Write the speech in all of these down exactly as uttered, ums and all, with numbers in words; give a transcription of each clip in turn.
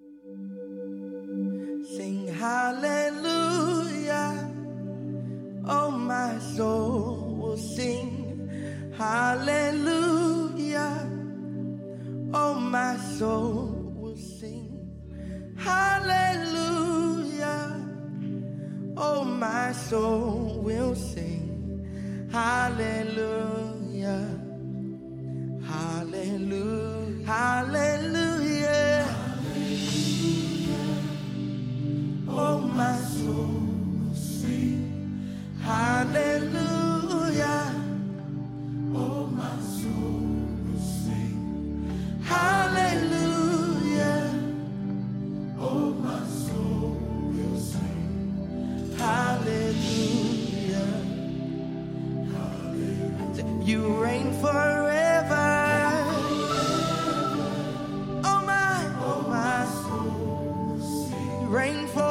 Sing hallelujah. Oh, my soul will sing hallelujah. Oh, my soul will sing hallelujah. Oh, my soul will sing hallelujah. Hallelujah. Hallelujah. Oh, my soul will sing hallelujah. Oh, my soul will sing hallelujah. Oh, my soul will sing hallelujah. Hallelujah. You reign forever. Oh, my, oh, my soul will sing. You reign forever.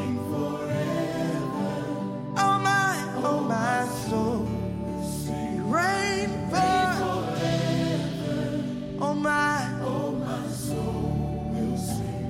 Oh, my soul, you reign forever. Oh, my, oh, my soul will sing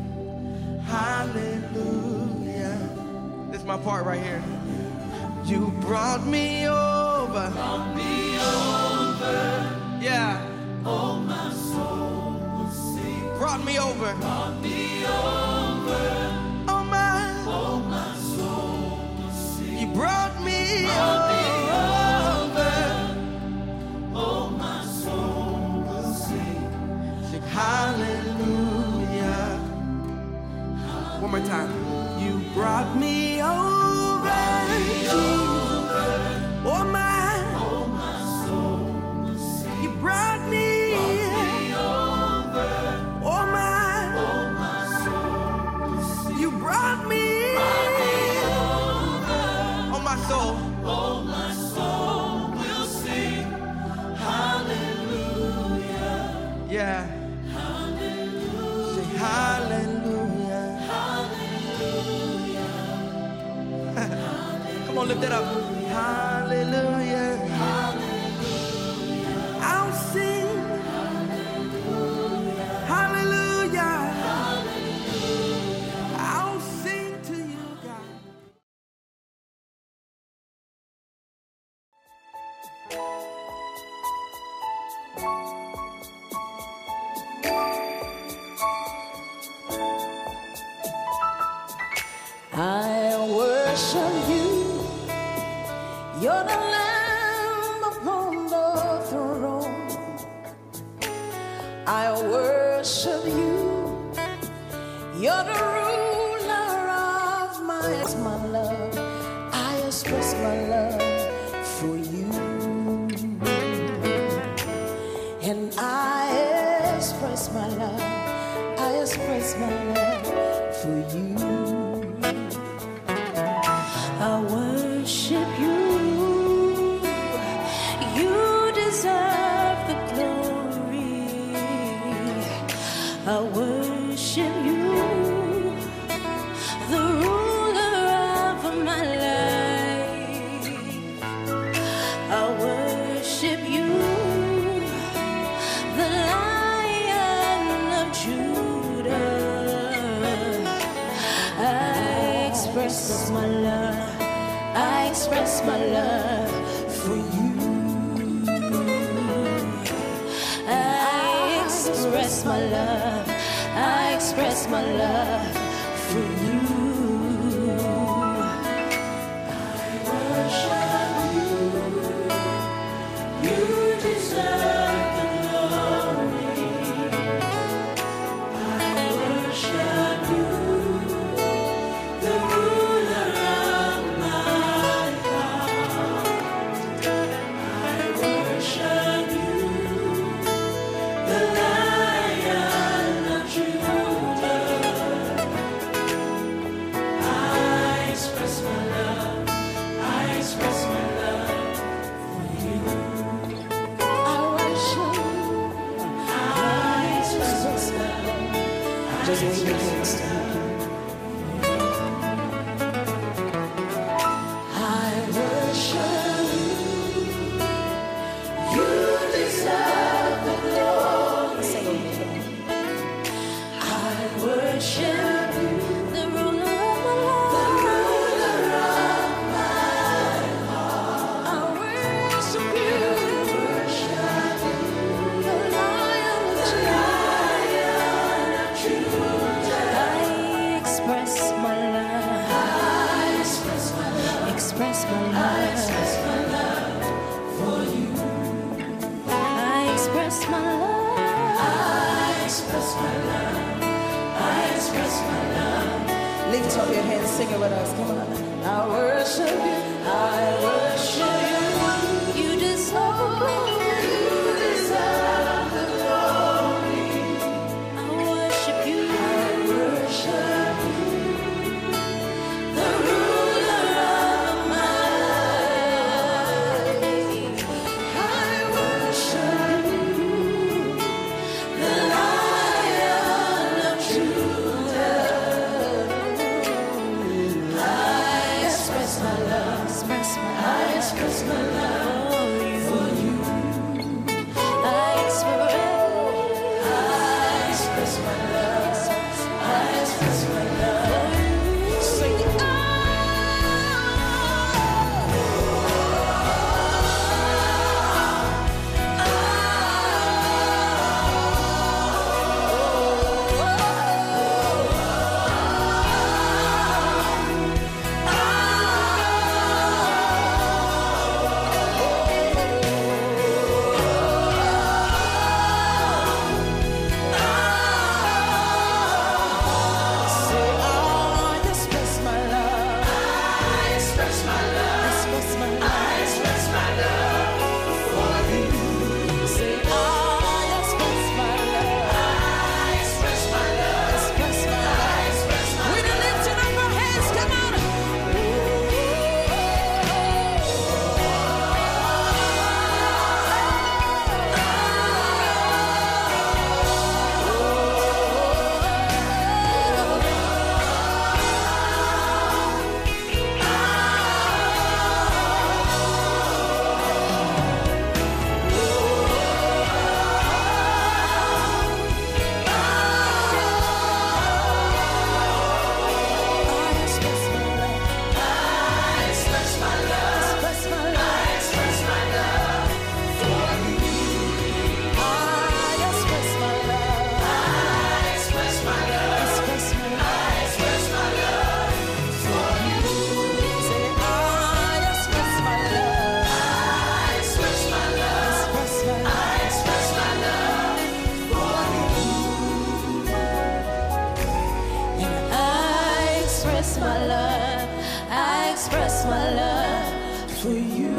hallelujah. This is my part right here. You brought me over. Brought me over. Yeah. Oh, my soul will sing. Brought me over. Brought me over. Oh, my, oh, my soul will sing. You brought me. Brought me over. Oh, my soul will sing. Sing hallelujah. Hallelujah. One more time. You brought me over. Brought me over. Oh, my. Oh, my soul will sing. You brought me. Brought me over. Oh, my. Oh, my soul will sing. You brought me. Brought me over. Oh, my soul. Oh, my soul will sing hallelujah. Yeah. Hallelujah. Say hallelujah. Hallelujah. Hallelujah. Come on, lift that up. Hallelujah. Hallelujah. I'll sing. Hallelujah. Hallelujah. Hallelujah. I'll sing to you, God. I worship you. You're the Lamb upon the throne. I worship you. You're the ruler of my, my love. I express my love for you. And I express my love. I express my love for you. I worship you. You deserve the glory. I worship you, the ruler of my life. I worship you, the Lion of Judah. I express my love. I express my love for you. I express my love. I express my love for you. I worship you. You deserve the glory. I worship you, the ruler of my heart. I worship you, the Lion of Judah. I express my love. I express my love for you. I worship you. I express my love. Just wave your hands to him. I worship you. You deserve the glory. I worship express my love. I express my love. I express my love. Lift up your hands, sing it with us. Come on. I worship you. I worship you. You deserve the glory. You deserve the glory. I worship you. I worship you. The ruler of my life. I worship you. The Lion of Judah. I express my love. Express my love. I express my love for you. I express. I express my love. I express my love. Sing it. My love, I express my love for you.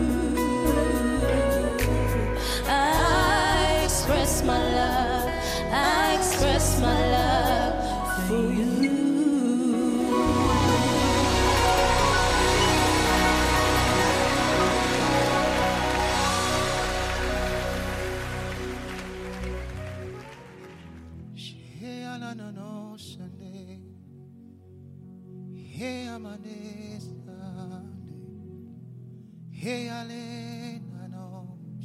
I express my love, I express my love for you. Hey, Amane Sunday. Hey, Ale Nanos.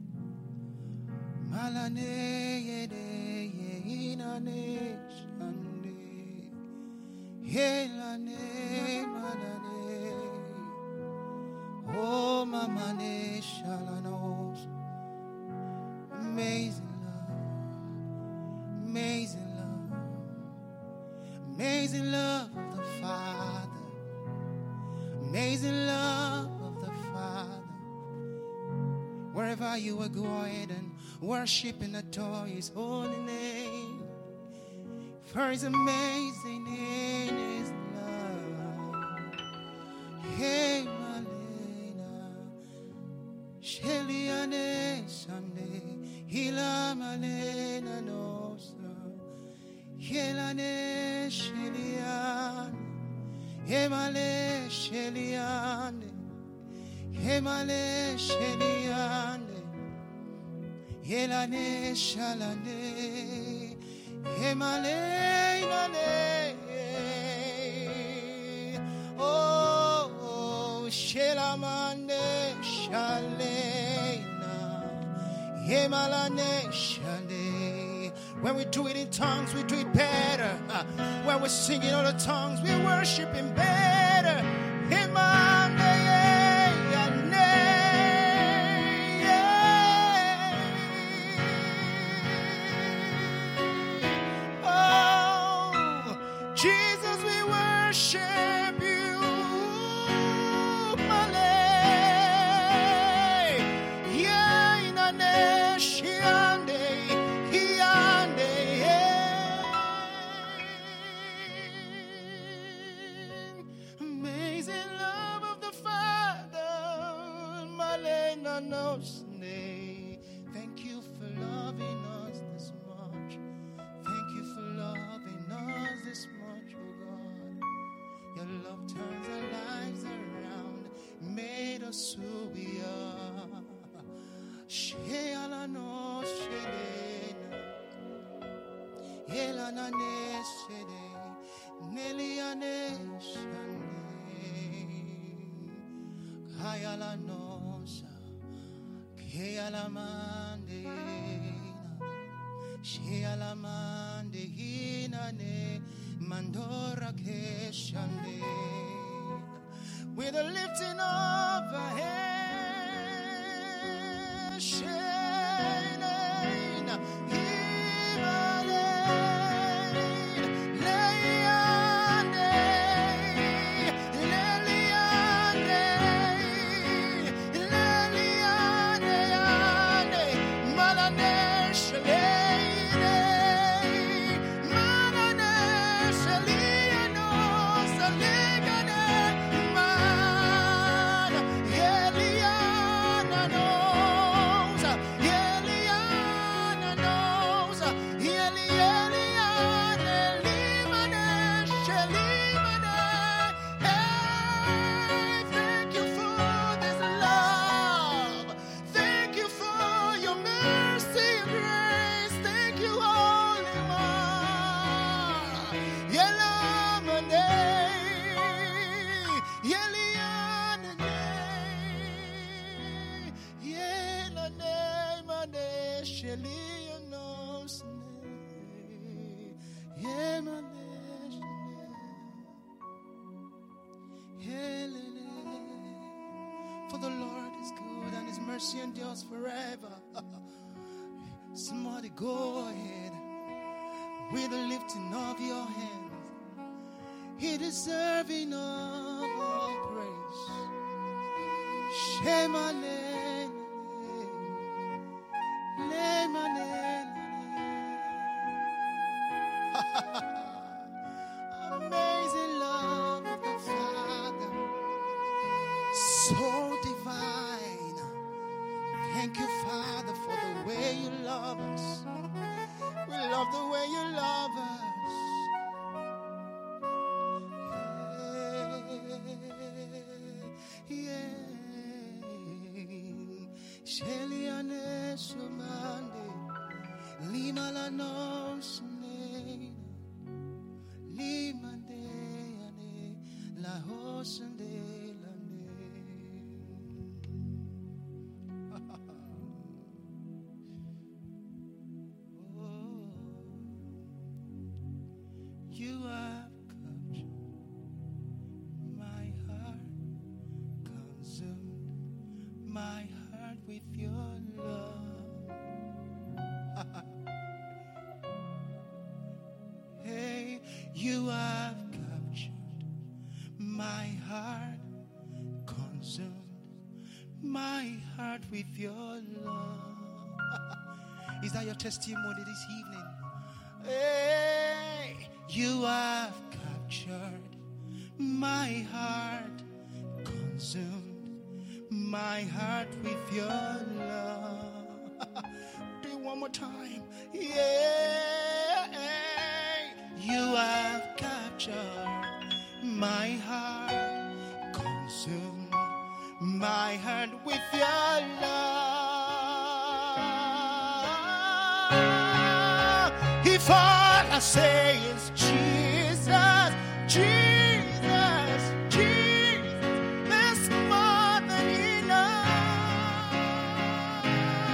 Malane Yede Yinane Sunday. Hey, Lane Manane. Oh, Mamane Shalanos. Amazing love. Amazing love. Amazing love of the Father. Amazing love of the Father. Wherever you are going and worship and adore His holy name. For His amazing in His love. Hey, Malena. Sheliane Sunday. Hila Malena Nosa. Helane Sheliane. Hemale Sheliane. Hemale Sheliane. Helane Shalane. Hemale Nane. Oh, oh Shelamane Shalena. Hemalane Shale. When we do it in tongues, we do it better. Uh, when we're singing all the tongues, we worship Him better. Hemane. Jesus, we worship you, Malay. Yeah, in a nation. subia. Sheala no shelena. Elana ne shede. Neliane shane. Kayala nosa. Kayala mandena. Sheala mandehina ne. Mandora keshane. With a lifting of a hand, shining, Himalayan, Layane, Leliane, Leliane, Malane, Shalene, Malane, Shaliano, Saligane. For the Lord is good and his mercy endures forever. Somebody go ahead with the lifting of your hands. He deserving of all praise. Shema amazing love of the Father, so divine. Thank you, Father, for the way you love us. We love the way you love us. Yeah, Sheliane Sumande, Lima la Nosne, Limande, La Hosande, La You have captured my heart, consumed my heart with your love. Hey, you have captured my heart, consumed my heart with your love. Is that your testimony this evening? Hey, you have captured my heart, consumed my heart with your love. Do it one more time. Yeah, you have captured my heart, consumed my heart with your love. If all I say is Jesus, Jesus, Jesus, that's more than enough.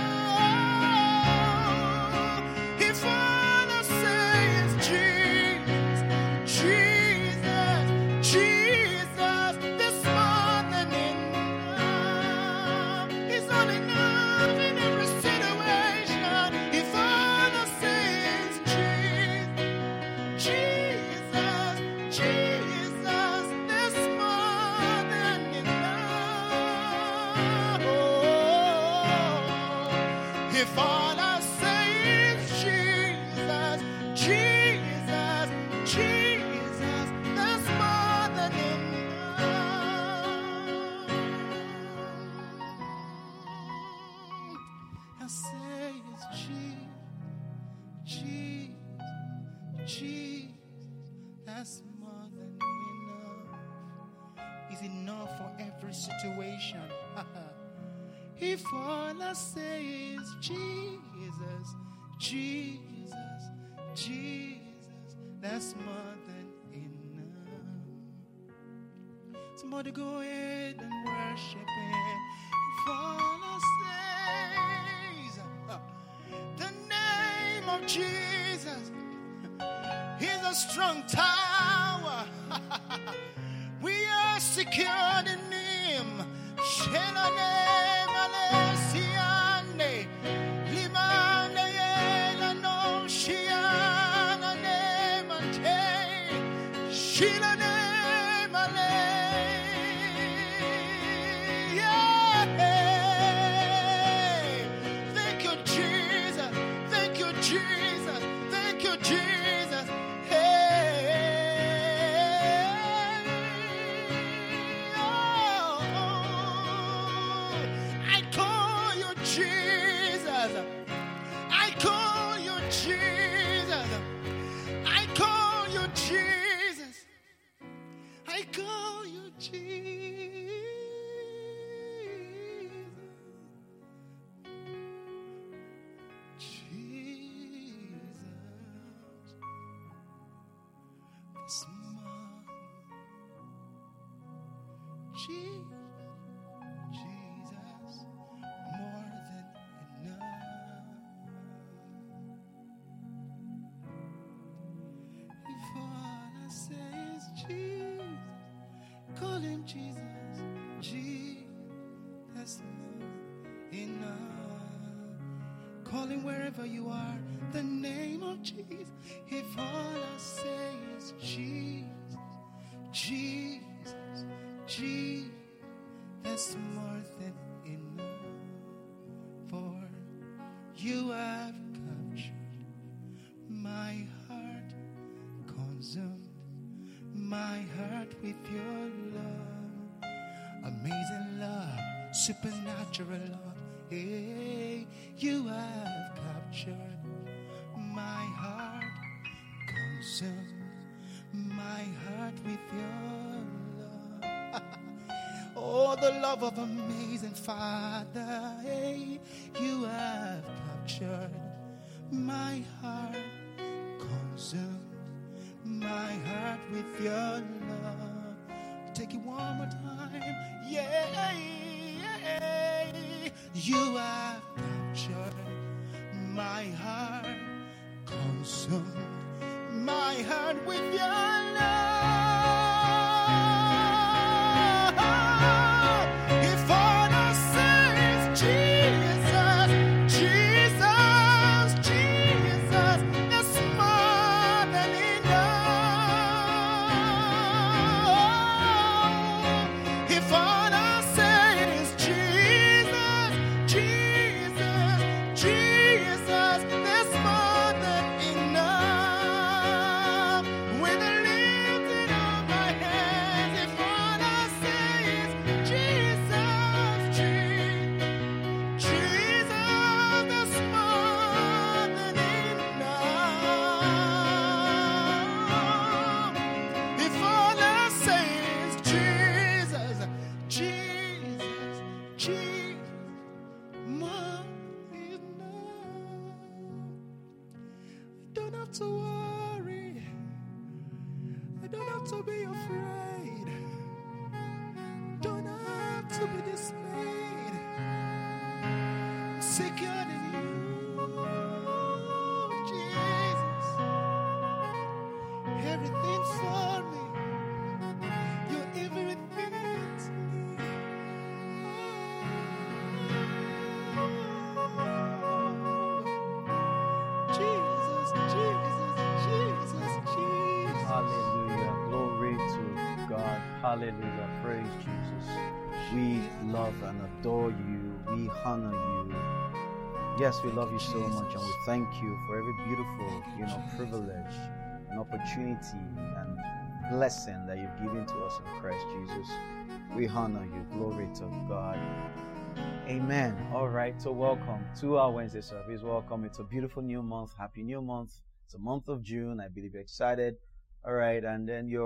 If all I say is Jesus, Jesus, Jesus, that's more than enough. It's all enough in every situation. If all I say is Jesus, Jesus, there's more than enough. Oh, if all I say is Jesus, Jesus, Jesus, there's more than enough. I say it's Jesus, Jesus, Jesus, that's more than enough. Is enough for every every situation. If all I say is Jesus, Jesus, Jesus, that's more than enough. Somebody go ahead and worship Him. If all I say is the name of Jesus, He's a strong tower. We are secured in Him. Shelane Malesiane Limane Yelano Shiana Nemante Shilane Male. Yeah. Thank you, Jesus. Thank you, Jesus. Thank you, Jesus. I call you Jesus. Jesus. This morning. Jesus. Jesus. More than enough. If all I say is Jesus, call Him Jesus, Jesus, that's more enough. Call Him wherever you are, the name of Jesus. If all I say is Jesus, Jesus, Jesus, that's more than enough. For you have captured my heart, consumed my heart with your love, amazing love, supernatural love. Hey, you have captured my heart, consumed my heart with your love. Oh, the love of amazing Father. Hey, you have captured my heart, consumed my heart with your love. Take it one more time. Yeah, yeah. You have captured my heart, consumed my heart with your love. If all I say is Jesus, Jesus, Jesus, that's more than enough. If all I say is Jesus, Jesus, Jesus, that's more than enough. With the lifting of my hands, if all I say is Jesus, Jesus, Jesus, that's more than enough. If all I say is Jesus, Jesus, Jesus, more than enough. I don't have to worry. I don't have to be afraid. Don't have to be dismayed. I'm secured in you, Jesus. Everything for me. You're everything to me. Jesus, Jesus, Jesus, Jesus. Hallelujah. Glory to God. Hallelujah. Praise Jesus. We love and adore you. We honor you. Yes, we love you so much, and we thank you for every beautiful, you know, privilege and opportunity and blessing that you've given to us in Christ Jesus. We honor you. Glory to God. Amen. All right. So welcome to our Wednesday service. Welcome. It's a beautiful new month. Happy new month. It's a month of June. I believe you're excited. All right. And then you're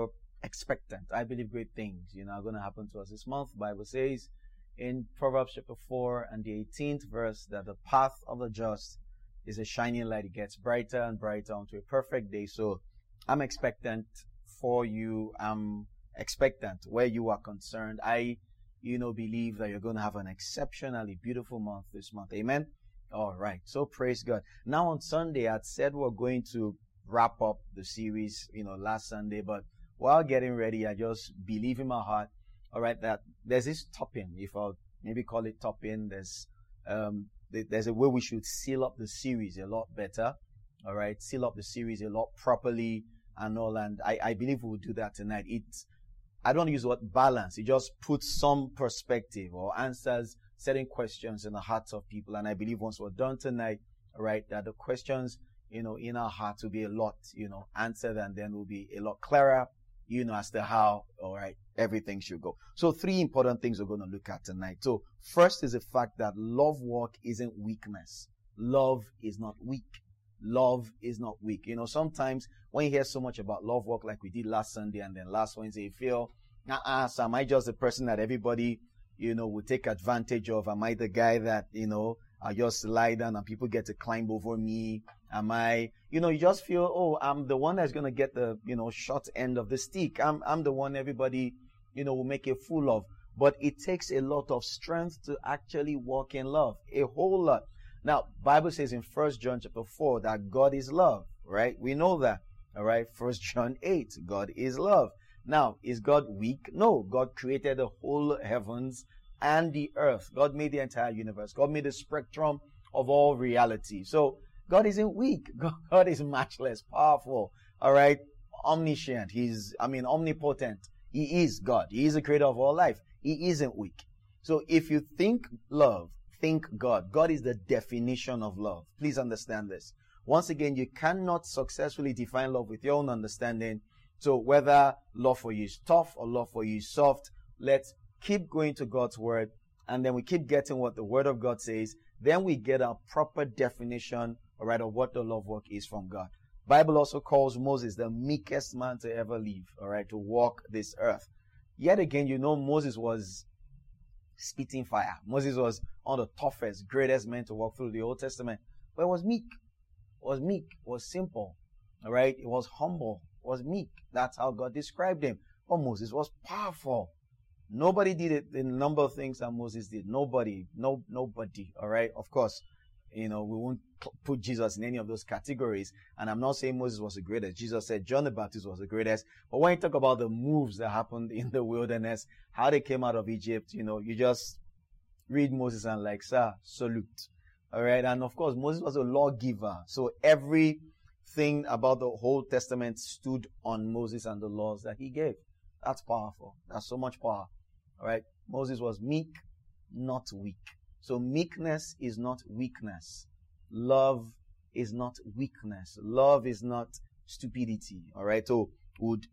expectant. I believe great things, you know, are going to happen to us this month. The Bible says in Proverbs chapter four and the eighteenth verse that the path of the just is a shining light. It gets brighter and brighter unto a perfect day. So I'm expectant for you. I'm expectant where you are concerned. I, you know, believe that you're going to have an exceptionally beautiful month this month. Amen. All right. So praise God. Now on Sunday, I'd said we're going to wrap up the series, you know, last Sunday, but while getting ready, I just believe in my heart, all right, that there's this topping, if I'll maybe call it topping. There's, um, there's a way we should seal up the series a lot better. All right. Seal up the series a lot properly and all. And I, I believe we'll do that tonight. It's, I don't use the word balance. It just puts some perspective or answers certain questions in the hearts of people. And I believe once we're done tonight, all right, that the questions, you know, in our hearts will be a lot, you know, answered, and then will be a lot clearer, you know, as to how, all right, everything should go. So three important things we're going to look at tonight. So first is the fact that love walk isn't weakness. Love is not weak. Love is not weak. You know, sometimes when you hear so much about love walk like we did last Sunday and then last Wednesday, you feel, uh-uh, so am I just the person that everybody, you know, will take advantage of? Am I the guy that, you know, I just lie down and people get to climb over me? Am I, you know, you just feel, oh, I'm the one that's going to get the, you know, short end of the stick. I'm, I'm the one everybody, you know, will make a fool of. But it takes a lot of strength to actually walk in love. A whole lot. Now, Bible says in First John chapter four that God is love, right? We know that, all right? First John eight, God is love. Now, is God weak? No. God created the whole heavens and the earth. God made the entire universe. God made the spectrum of all reality. So, God isn't weak. God is matchless, powerful, all right? Omniscient. He's, I mean, omnipotent. He is God. He is the creator of all life. He isn't weak. So, if you think love, think God. God is the definition of love. Please understand this. Once again, you cannot successfully define love with your own understanding. So whether love for you is tough or love for you is soft, let's keep going to God's word, and then we keep getting what the word of God says. Then we get a proper definition, all right, of what the love work is from God. Bible also calls Moses the meekest man to ever live, all right, to walk this earth. Yet again, you know, Moses was spitting fire. Moses was one of the toughest, greatest men to walk through the Old Testament. But it was meek. It was meek. It was simple. All right. It was humble. It was meek. That's how God described him. But Moses was powerful. Nobody did it in a number of things that Moses did. Nobody. No, nobody. All right. Of course, you know, we won't put Jesus in any of those categories. And I'm not saying Moses was the greatest. Jesus said John the Baptist was the greatest. But when you talk about the moves that happened in the wilderness, how they came out of Egypt, you know, you just read Moses and like, sir, salute. All right. And of course, Moses was a lawgiver. So everything about the Old Testament stood on Moses and the laws that he gave. That's powerful. That's so much power. All right. Moses was meek, not weak. So meekness is not weakness. Love is not weakness. Love is not stupidity. All right. So would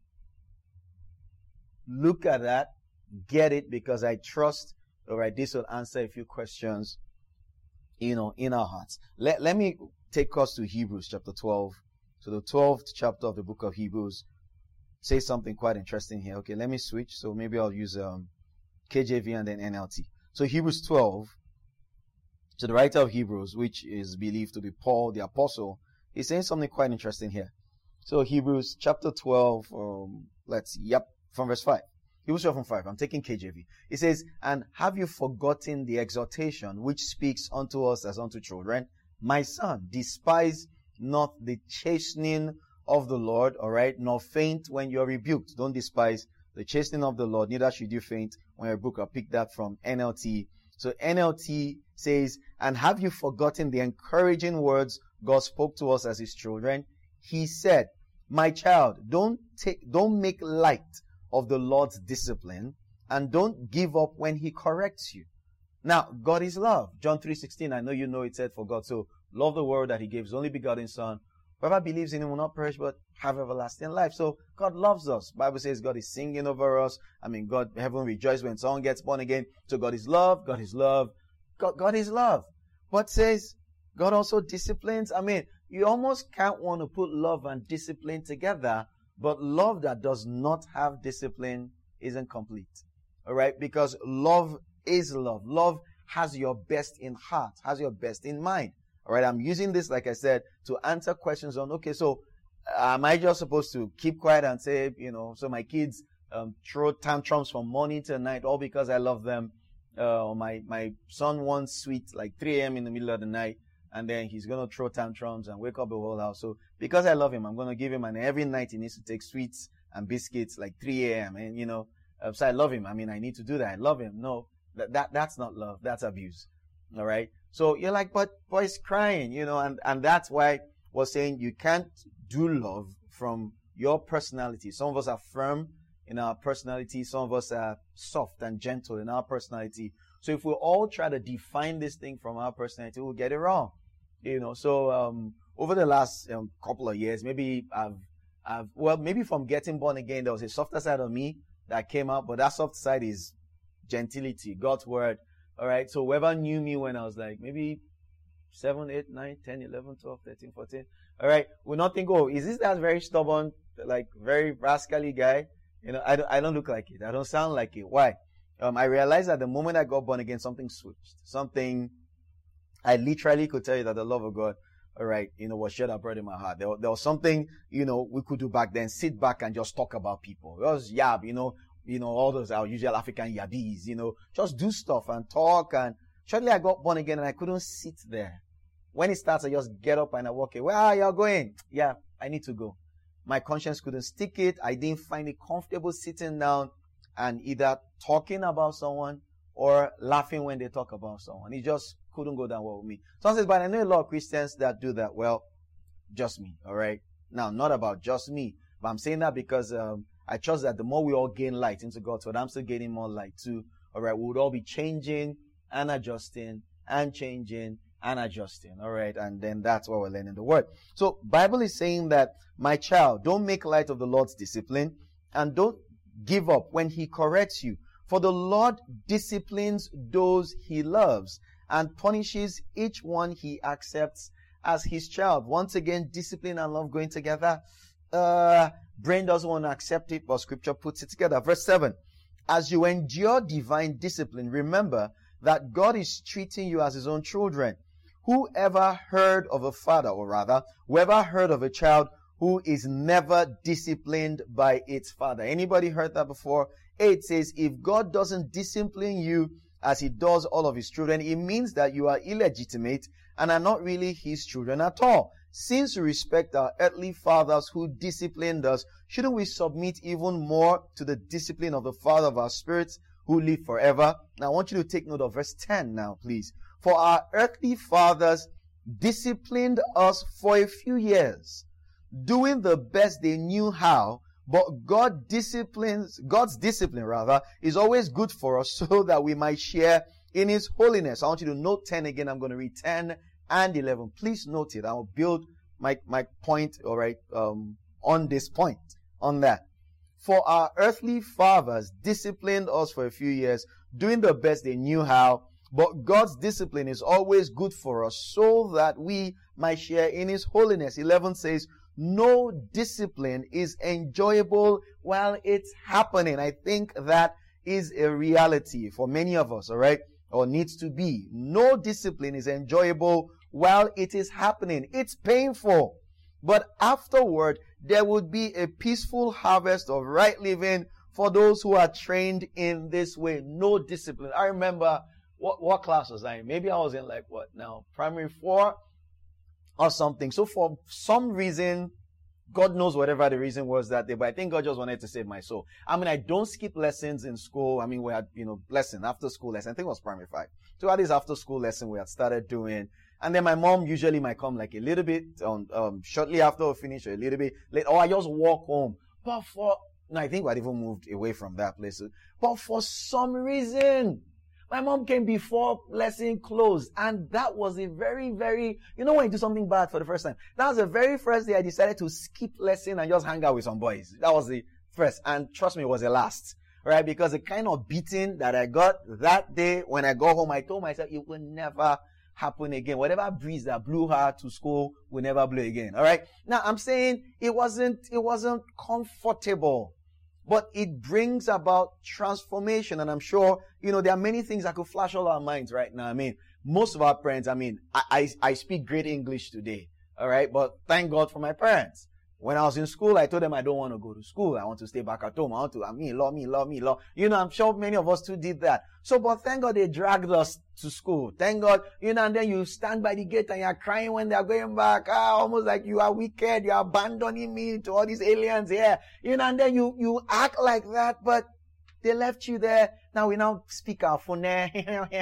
look at that, get it, because I trust, all right, this will answer a few questions, you know, in our hearts. Let, let me take us to Hebrews chapter twelve. So the twelfth chapter of the book of Hebrews says something quite interesting here. Okay, let me switch. So maybe I'll use um, K J V and then N L T. So Hebrews twelve, so the writer of Hebrews, which is believed to be Paul the apostle, is saying something quite interesting here. So Hebrews chapter twelve, um, let's see, yep, from verse five. Hebrews twelve from five. I'm taking K J V. It says, and have you forgotten the exhortation which speaks unto us as unto children? My son, despise not the chastening of the Lord, all right, nor faint when you are rebuked. Don't despise the chastening of the Lord, neither should you faint when you're rebuked. I'll pick that from N L T. So N L T says, and have you forgotten the encouraging words God spoke to us as his children? He said, my child, don't take, don't make light of the Lord's discipline, and don't give up when he corrects you. Now, God is love. John three sixteen, I know you know it said, for God so loved the world that he gave his only begotten son. Whoever believes in him will not perish but have everlasting life. So God loves us. Bible says God is singing over us. I mean, God, heaven rejoices when someone gets born again. So God is love. God is love. God, God is love. But says God also disciplines. I mean, you almost can't want to put love and discipline together. But love that does not have discipline isn't complete. All right? Because love is love. Love has your best in heart, has your best in mind. All right? I'm using this, like I said, to answer questions on, okay, so am I just supposed to keep quiet and say, you know, so my kids um, throw tantrums from morning till night, all because I love them? Uh, or my, my son wants sweet like three a.m. in the middle of the night, and then he's going to throw tantrums and wake up the whole house. So because I love him, I'm going to give him, and every night he needs to take sweets and biscuits like three a.m. And, you know, uh, so I love him. I mean, I need to do that. I love him. No, that, that that's not love. That's abuse. All right? So you're like, but boy's crying, you know, and, and that's why we're saying you can't do love from your personality. Some of us are firm in our personality. Some of us are soft and gentle in our personality. So if we all try to define this thing from our personality, we'll get it wrong. You know, so um, over the last um, couple of years, maybe I've, I've, well, maybe from getting born again, there was a softer side of me that came out, but that soft side is gentility, God's word. All right. So whoever knew me when I was like maybe seven, eight, nine, ten, eleven, twelve, thirteen, fourteen. All right. Will not think, oh, is this that very stubborn, like very rascally guy? You know, I don't, I don't look like it. I don't sound like it. Why? Um, I realized that the moment I got born again, something switched. Something, I literally could tell you that the love of God, all right, you know, was shed abroad in my heart. There, there was something, you know, we could do back then, sit back and just talk about people. It was yab, you know, you know, all those our usual African yabbies, you know, just do stuff and talk. And shortly I got born again and I couldn't sit there. When it starts, I just get up and I walk away. Where are you going? Yeah, I need to go. My conscience couldn't stick it. I didn't find it comfortable sitting down and either talking about someone or laughing when they talk about someone. It just couldn't go down well with me. Someone says, but I know a lot of Christians that do that. Well, just me, all right? Now, not about just me, but I'm saying that because um, I trust that the more we all gain light into God's word, I'm still gaining more light too, all right? We would all be changing and adjusting and changing and adjusting, all right? And then that's why we're learning the word. So Bible is saying that, my child, don't make light of the Lord's discipline and don't give up when he corrects you. For the Lord disciplines those he loves and punishes each one he accepts as his child. Once again, discipline and love going together. Uh, brain doesn't want to accept it, but scripture puts it together. Verse seven. As you endure divine discipline, remember that God is treating you as his own children. Whoever heard of a father, or rather, whoever heard of a child who is never disciplined by its father? Anybody heard that before? Eight says, if God doesn't discipline you as he does all of his children, it means that you are illegitimate and are not really his children at all. Since we respect our earthly fathers who disciplined us, shouldn't we submit even more to the discipline of the Father of our spirits who live forever? Now I want you to take note of verse ten now, please. For our earthly fathers disciplined us for a few years, doing the best they knew how, but God disciplines, God's discipline rather, is always good for us so that we might share in his holiness. I want you to note ten again. I'm going to read ten and eleven. Please note it. I will build my, my point, all right, um, on this point, on that. For our earthly fathers disciplined us for a few years, doing the best they knew how, but God's discipline is always good for us so that we might share in his holiness. eleven says, no discipline is enjoyable while it's happening. I think that is a reality for many of us, all right? Or needs to be. No discipline is enjoyable while it is happening. It's painful. But afterward, there would be a peaceful harvest of right living for those who are trained in this way. No discipline. I remember, what, what class was I in? Maybe I was in like what now? Primary four or something. So for some reason, God knows whatever the reason was that day, but I think God just wanted to save my soul. I mean, I don't skip lessons in school. I mean, we had, you know, lesson, after school lesson. I think it was primary five. So at this after school lesson we had started doing. And then my mom usually might come like a little bit on, um, shortly after we finish, or a little bit late, or I just walk home. But for, no, I think we had even moved away from that place. But for some reason, my mom came before lesson closed, and that was a very, very, you know when you do something bad for the first time? That was the very first day I decided to skip lesson and just hang out with some boys. That was the first, and trust me, it was the last, right? Because the kind of beating that I got that day when I got home, I told myself it will never happen again. Whatever breeze that blew her to school will never blow again. All right. Now I'm saying it wasn't, it wasn't comfortable, but it brings about transformation. And I'm sure, you know, there are many things that could flash all our minds right now. I mean, most of our parents, I mean, I, I, I speak great English today. All right. But thank God for my parents. When I was in school, I told them I don't want to go to school. I want to stay back at home. I want to, I mean, love me, love me, love. You know, I'm sure many of us too did that. So, but thank God they dragged us to school. Thank God, you know, and then you stand by the gate and you're crying when they're going back. Ah, almost like you are wicked. You're abandoning me to all these aliens here. You know, and then you, you act like that, but they left you there. Now we now speak our phone and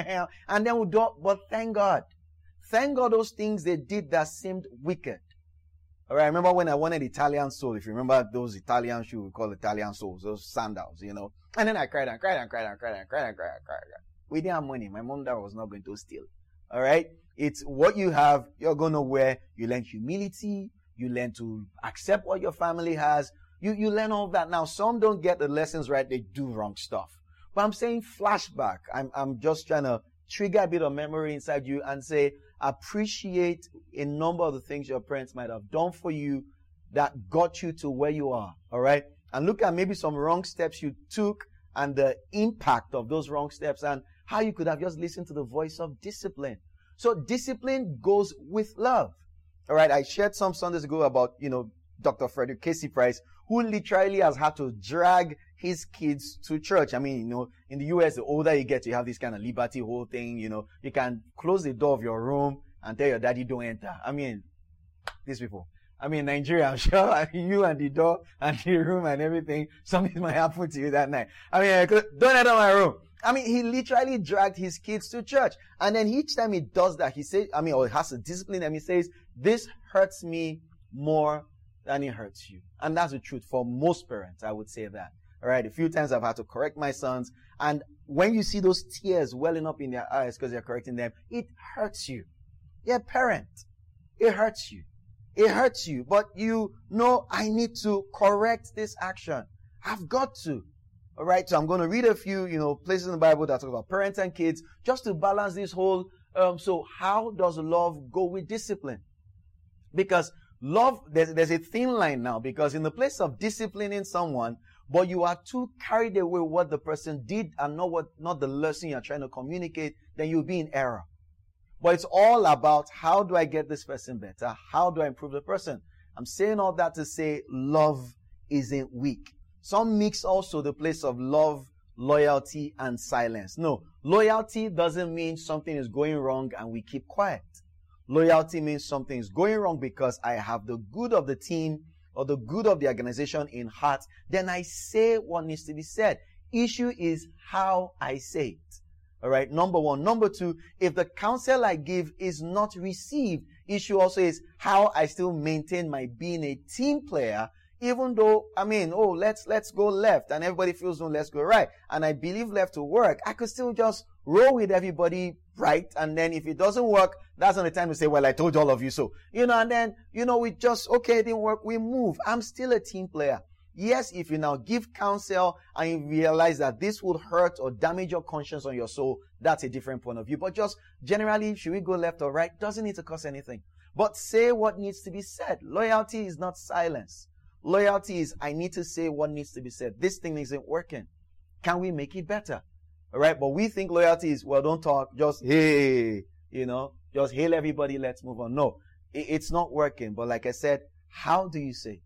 then we don't, but thank God. Thank God those things they did that seemed wicked. All right, I remember when I wanted Italian soul. If you remember those Italian shoes we call Italian souls, those sandals, you know. And then I cried and cried and cried and cried and cried and cried and cried. We didn't have money. My mom that was not going to steal. All right. It's what you have, you're going to wear. You learn humility. You learn to accept what your family has. You, you learn all that. Now, some don't get the lessons right. They do wrong stuff. But I'm saying flashback. I'm, I'm just trying to trigger a bit of memory inside you and say, appreciate a number of the things your parents might have done for you that got you to where you are. All right. And look at maybe some wrong steps you took and the impact of those wrong steps and how you could have just listened to the voice of discipline. So discipline goes with love. All right. I shared some Sundays ago about, you know, Doctor Frederick Casey Price, who literally has had to drag his kids to church. I mean, you know, in the U S, the older you get, you have this kind of liberty whole thing. You know, you can close the door of your room and tell your daddy don't enter. I mean, these people. I mean, Nigeria, I'm sure you and the door and the room and everything, something might happen to you that night. I mean, don't enter my room. I mean, he literally dragged his kids to church. And then each time he does that, he says, I mean, or he has to discipline them, he says, this hurts me more than it hurts you. And that's the truth for most parents, I would say that. All right. A few times I've had to correct my sons. And when you see those tears welling up in their eyes because you're correcting them, it hurts you. You're a parent. It hurts you. It hurts you. But you know, I need to correct this action. I've got to. All right. So I'm going to read a few, you know, places in the Bible that talk about parents and kids just to balance this whole. Um, so how does love go with discipline? Because love, there's, there's a thin line now, because in the place of disciplining someone, but you are too carried away with what the person did and not what, not the lesson you're trying to communicate, then you'll be in error. But it's all about how do I get this person better? How do I improve the person? I'm saying all that to say love isn't weak. Some mix also the place of love, loyalty, and silence. No, loyalty doesn't mean something is going wrong and we keep quiet. Loyalty means something is going wrong because I have the good of the team or the good of the organization in heart. Then I say what needs to be said. Issue is how I say it. All right. Number one. Number two, if the counsel I give is not received, issue also is how I still maintain my being a team player, even though, I mean, oh, let's, let's go left and everybody feels no, let's go right. And I believe left will work. I could still just roll with everybody right. And then if it doesn't work, that's not the time to say, well, I told all of you so. You know, and then, you know, we just, okay, it didn't work. We move. I'm still a team player. Yes, if you now give counsel and you realize that this would hurt or damage your conscience on your soul, that's a different point of view. But just generally, should we go left or right? Doesn't need to cost anything. But say what needs to be said. Loyalty is not silence. Loyalty is, I need to say what needs to be said. This thing isn't working. Can we make it better? All right. But we think loyalty is, well, don't talk. Just, hey, you know, just hail everybody. Let's move on. No, it's not working. But like I said, how do you say it?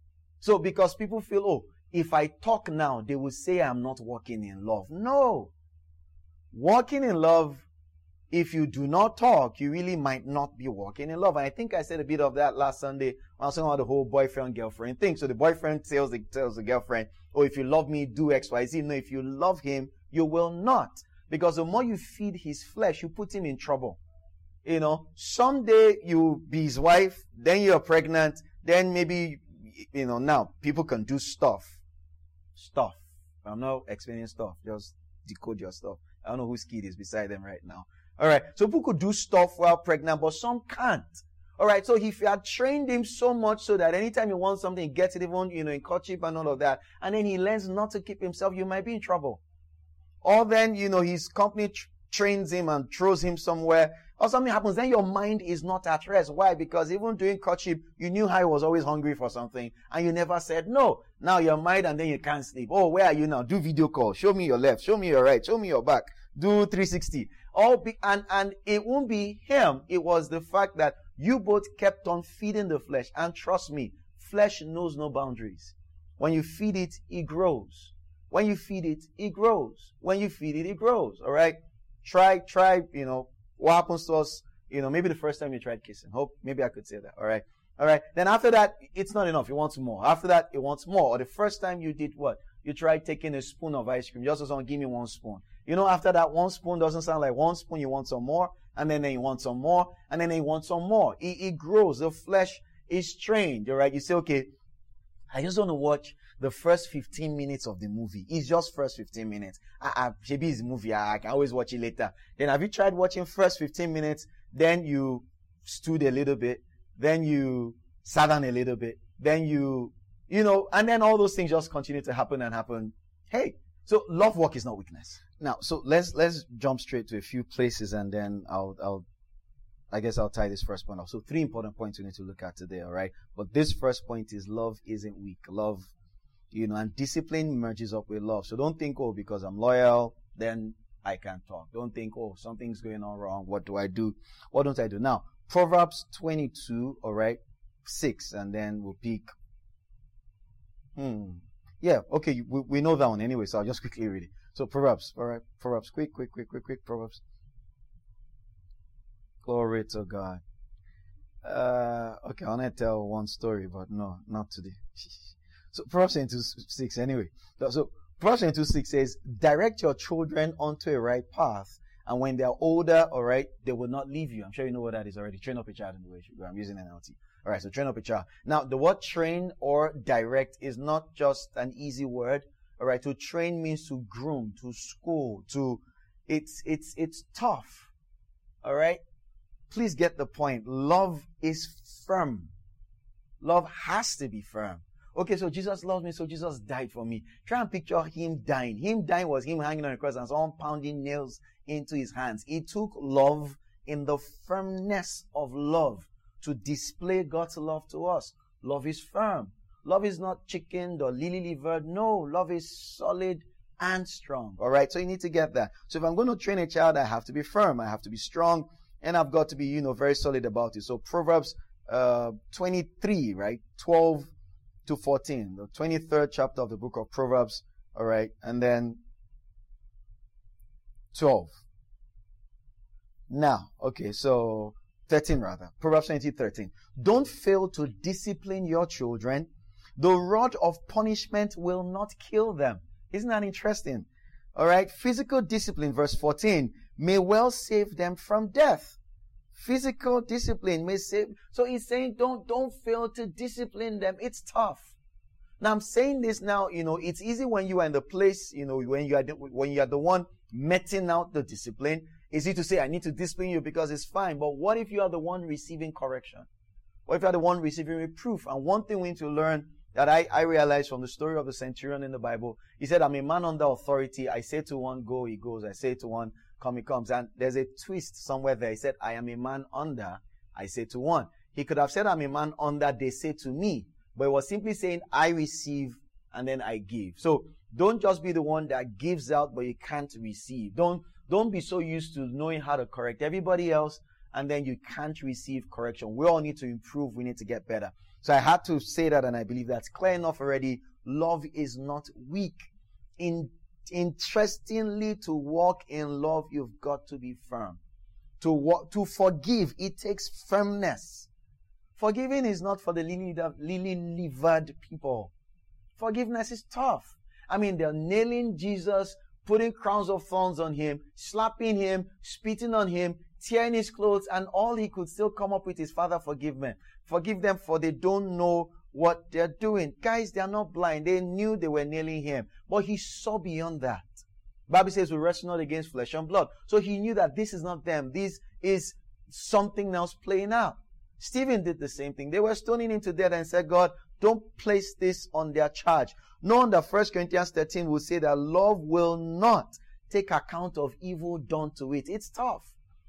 So because people feel, oh, if I talk now, they will say I'm not walking in love. No. Walking in love, if you do not talk, you really might not be walking in love. And I think I said a bit of that last Sunday when I was talking about the whole boyfriend-girlfriend thing. So the boyfriend tells the, tells the girlfriend, oh, if you love me, do X, Y, Z. No, if you love him, you will not. Because the more you feed his flesh, you put him in trouble. You know, someday you'll be his wife, then you're pregnant, then maybe, you know, now people can do stuff. Stuff. I'm not explaining stuff. Just decode your stuff. I don't know whose kid is beside them right now. All right. So people could do stuff while pregnant, but some can't. All right. So if you had trained him so much so that anytime he wants something, he gets it even, you know, in courtship and all of that, and then he learns not to keep himself, you might be in trouble. Or then, you know, his company tr- trains him and throws him somewhere or something happens, then your mind is not at rest. Why? Because even during courtship, you knew how he was always hungry for something and you never said no. Now your mind and then you can't sleep. Oh, where are you now? Do video call. Show me your left. Show me your right. Show me your back. Do three sixty. All be, and, and it won't be him. It was the fact that you both kept on feeding the flesh. And trust me, flesh knows no boundaries. When you feed it, it grows. When you feed it, it grows. When you feed it, it grows. All right? Try, try, you know, what happens to us, you know, maybe the first time you tried kissing. Hope, maybe I could say that. All right? All right? Then after that, it's not enough. It wants more. After that, it wants more. Or the first time you did what? You tried taking a spoon of ice cream. You also someone give me one spoon. You know, after that, one spoon doesn't sound like one spoon. You want some more. And then, then you want some more. And then you want some more. It, it grows. The flesh is trained. All right? You say, okay, I just want to watch the first fifteen minutes of the movie. It's just first fifteen minutes. I, I, maybe it's a movie. I, I can always watch it later. Then have you tried watching first fifteen minutes? Then you stood a little bit. Then you sat down a little bit. Then you, you know, and then all those things just continue to happen and happen. Hey, so love work is not weakness. Now, so let's, let's jump straight to a few places and then I'll, I'll, I guess I'll tie this first point off. So three important points we need to look at today, all right? But this first point is love isn't weak. Love, you know, and discipline merges up with love. So don't think, oh, because I'm loyal, then I can talk. Don't think, oh, something's going on wrong. What do I do? What don't I do? Now, Proverbs twenty-two, all right, six, and then we'll pick. Hmm. Yeah, okay, we, we know that one anyway, so I'll just quickly read it. So Proverbs, all right, Proverbs, quick, quick, quick, quick, quick, Proverbs. Glory to God. Uh, okay, I want to tell one story, but no, not today. So Proverbs twenty-two six anyway. So Proverbs twenty-two six says, direct your children onto a right path, and when they're older, all right, they will not leave you. I'm sure you know what that is already. Train up a child in the way she go. I'm using N L T. All right, so train up a child. Now, the word train or direct is not just an easy word. All right, to train means to groom, to school, to, it's, it's, it's tough. All right. Please get the point. Love is firm. Love has to be firm. Okay, so Jesus loves me, so Jesus died for me. Try and picture him dying. Him dying was him hanging on the cross and someone pounding nails into his hands. It took love in the firmness of love to display God's love to us. Love is firm. Love is not chickened or lily-livered. No, love is solid and strong. All right, so you need to get that. So if I'm going to train a child, I have to be firm. I have to be strong. And I've got to be, you know, very solid about it. So Proverbs uh, twenty-three, right? twelve to fourteen. The twenty-third chapter of the book of Proverbs. All right. And then twelve. Now, okay, so thirteen rather. Proverbs twenty, thirteen. Don't fail to discipline your children. The rod of punishment will not kill them. Isn't that interesting? All right. Physical discipline, verse fourteen, may well save them from death. Physical discipline may save. So he's saying don't, don't fail to discipline them. It's tough. Now I'm saying this now, you know, it's easy when you are in the place, you know, when you are the, when you are the one meting out the discipline. It's easy to say, I need to discipline you because it's fine. But what if you are the one receiving correction? What if you are the one receiving reproof? And one thing we need to learn that I, I realized from the story of the centurion in the Bible, he said, I'm a man under authority. I say to one, go, he goes. I say to one, come, he comes. And there's a twist somewhere there. He said, I am a man under. I say to one. He could have said, I'm a man under. They say to me. But he was simply saying, I receive and then I give. So don't just be the one that gives out, but you can't receive. Don't, don't be so used to knowing how to correct everybody else and then you can't receive correction. We all need to improve. We need to get better. So I had to say that, and I believe that's clear enough already. Love is not weak. In, interestingly, to walk in love, you've got to be firm. To walk, to forgive, it takes firmness. Forgiving is not for the lily-livered people. Forgiveness is tough. I mean, they're nailing Jesus, putting crowns of thorns on him, slapping him, spitting on him, tearing his clothes, and all he could still come up with is, Father, forgive me. Forgive them, for they don't know what they're doing. Guys, they're not blind. They knew they were nailing him. But he saw beyond that. The Bible says we wrestle not against flesh and blood. So he knew that this is not them. This is something else playing out. Stephen did the same thing. They were stoning him to death and said, God, don't place this on their charge. Knowing that First Corinthians thirteen will say that love will not take account of evil done to it. It's tough.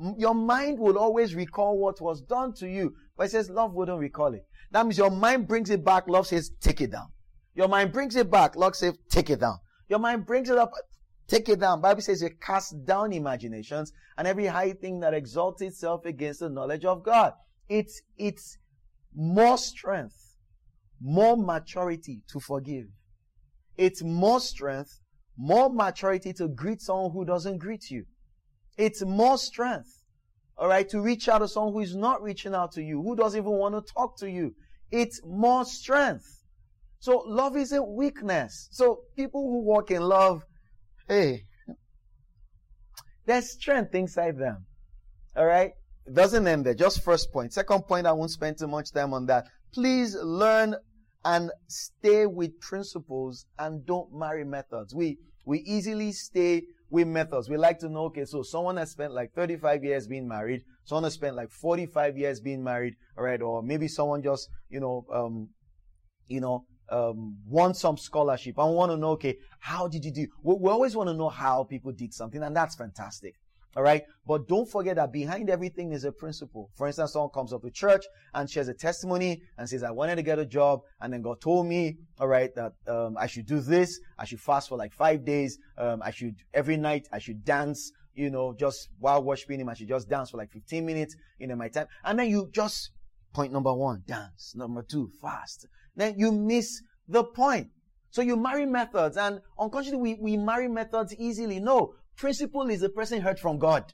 your mind will always recall what was done to you. But it says love wouldn't recall it. That means your mind brings it back. Love says, take it down. Your mind brings it back. Love says, take it down. Your mind brings it up. Take it down. Bible says you cast down imaginations and every high thing that exalts itself against the knowledge of God. It's, it's more strength, more maturity to forgive. It's more strength, more maturity to greet someone who doesn't greet you. It's more strength, all right, to reach out to someone who is not reaching out to you, who doesn't even want to talk to you. It's more strength. So love isn't weakness. So people who walk in love, hey, there's strength inside them. All right? It doesn't end there. Just first point. Second point, I won't spend too much time on that. Please learn and stay with principles and don't marry methods. We, we easily stay with methods. We like to know, okay, so someone has spent like thirty-five years being married. Someone has spent like forty-five years being married. All right? Or maybe someone just, you know, um, you know, um, won some scholarship. I want to know, okay, how did you do? We, we always want to know how people did something, and that's fantastic. All right. But don't forget that behind everything is a principle. For instance, someone comes up to church and shares a testimony and says, I wanted to get a job. And then God told me, all right, that, um, I should do this. I should fast for like five days. Um, I should, every night, I should dance, you know, just while worshiping him. I should just dance for like fifteen minutes in my time. And then you just, point number one, dance. Number two, fast. Then you miss the point. So you marry methods, and unconsciously we, we marry methods easily. No. Principle is the person heard from God.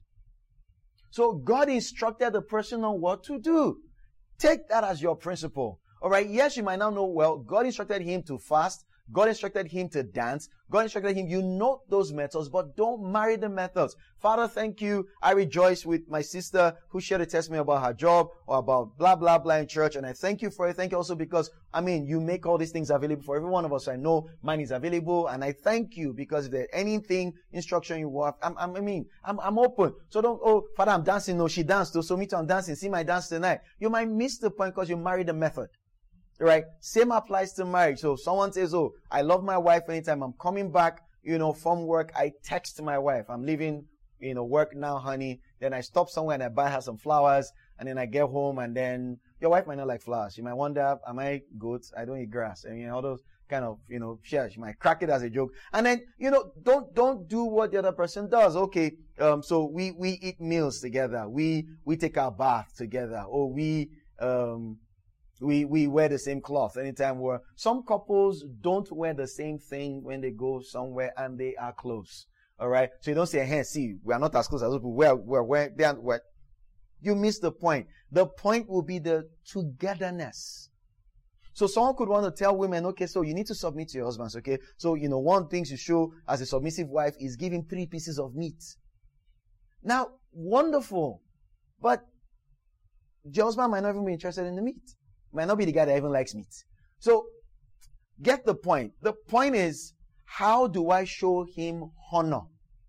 So God instructed the person on what to do. Take that as your principle. All right. Yes, you might not know, well, God instructed him to fast. God instructed him to dance. God instructed him. You know those methods, but don't marry the methods. Father, thank you. I rejoice with my sister who shared a testimony about her job or about blah, blah, blah in church. And I thank you for it. Thank you also because, I mean, you make all these things available for every one of us. I know mine is available. And I thank you because if there's anything, instruction you want, I'm, I'm, I mean, I'm, I'm open. So don't, oh, Father, I'm dancing. No, she danced too. So me too, I'm dancing. See my dance tonight. You might miss the point because you married the method. Right? Same applies to marriage. So someone says, oh, I love my wife anytime I'm coming back, you know, from work, I text my wife, I'm leaving, you know, work now, honey. Then I stop somewhere and I buy her some flowers. And then I get home and then your wife might not like flowers. She might wonder, am I good? I don't eat grass. I mean, all those kind of, you know, share. She might crack it as a joke. And then, you know, don't, don't do what the other person does. Okay. Um, so we, we eat meals together. We, we take our bath together. Or we, um, We, we wear the same cloth anytime we're, some couples don't wear the same thing when they go somewhere and they are close. All right. So you don't say, hey, see, we are not as close as people. We're, we're, we're, they aren't, we're. You miss the point. The point will be the togetherness. So someone could want to tell women, okay, so you need to submit to your husbands. Okay. So, you know, one thing to show as a submissive wife is giving three pieces of meat. Now, wonderful. But your husband might not even be interested in the meat. Might not be the guy that even likes meat. So, get the point. The point is, how do I show him honor?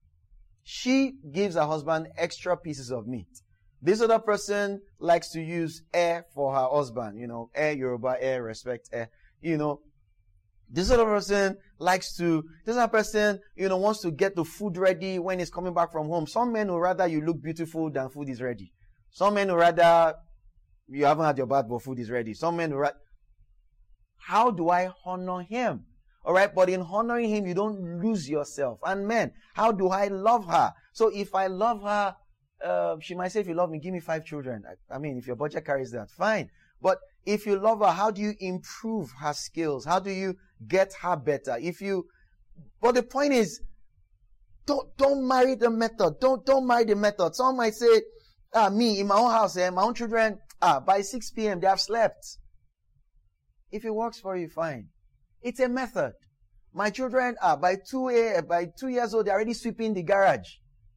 She gives her husband extra pieces of meat. This other person likes to use air for her husband. You know, air, Yoruba, air, respect, air. You know, this other person likes to, this other person, you know, wants to get the food ready when he's coming back from home. Some men would rather you look beautiful than food is ready. Some men would rather you haven't had your bath, but food is ready. Some men, right? How do I honor him? All right. But in honoring him, you don't lose yourself. And men, how do I love her? So if I love her, uh, she might say, if you love me, give me five children. I, I mean, if your budget carries that, fine. But if you love her, how do you improve her skills? How do you get her better? If you, but the point is, don't, don't marry the method. Don't, don't marry the method. Some might say, ah, me, in my own house, eh, my own children, Ah, by six p.m. they have slept. If it works for you, fine. It's a method. My children are by two a, by two years old, they're already sweeping the garage.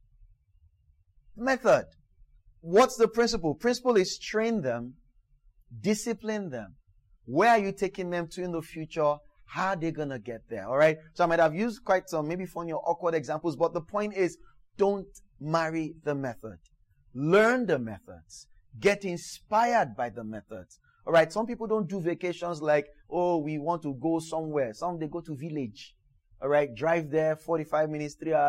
Method. What's the principle? Principle is train them, discipline them. Where are you taking them to in the future? How are they gonna get there? All right. So I might have used quite some maybe funny or awkward examples, but the point is, don't marry the method. Learn the methods. Get inspired by the methods. All right. Some people don't do vacations like, oh, we want to go somewhere. Some, they go to village. All right. Drive there forty-five minutes, three hours,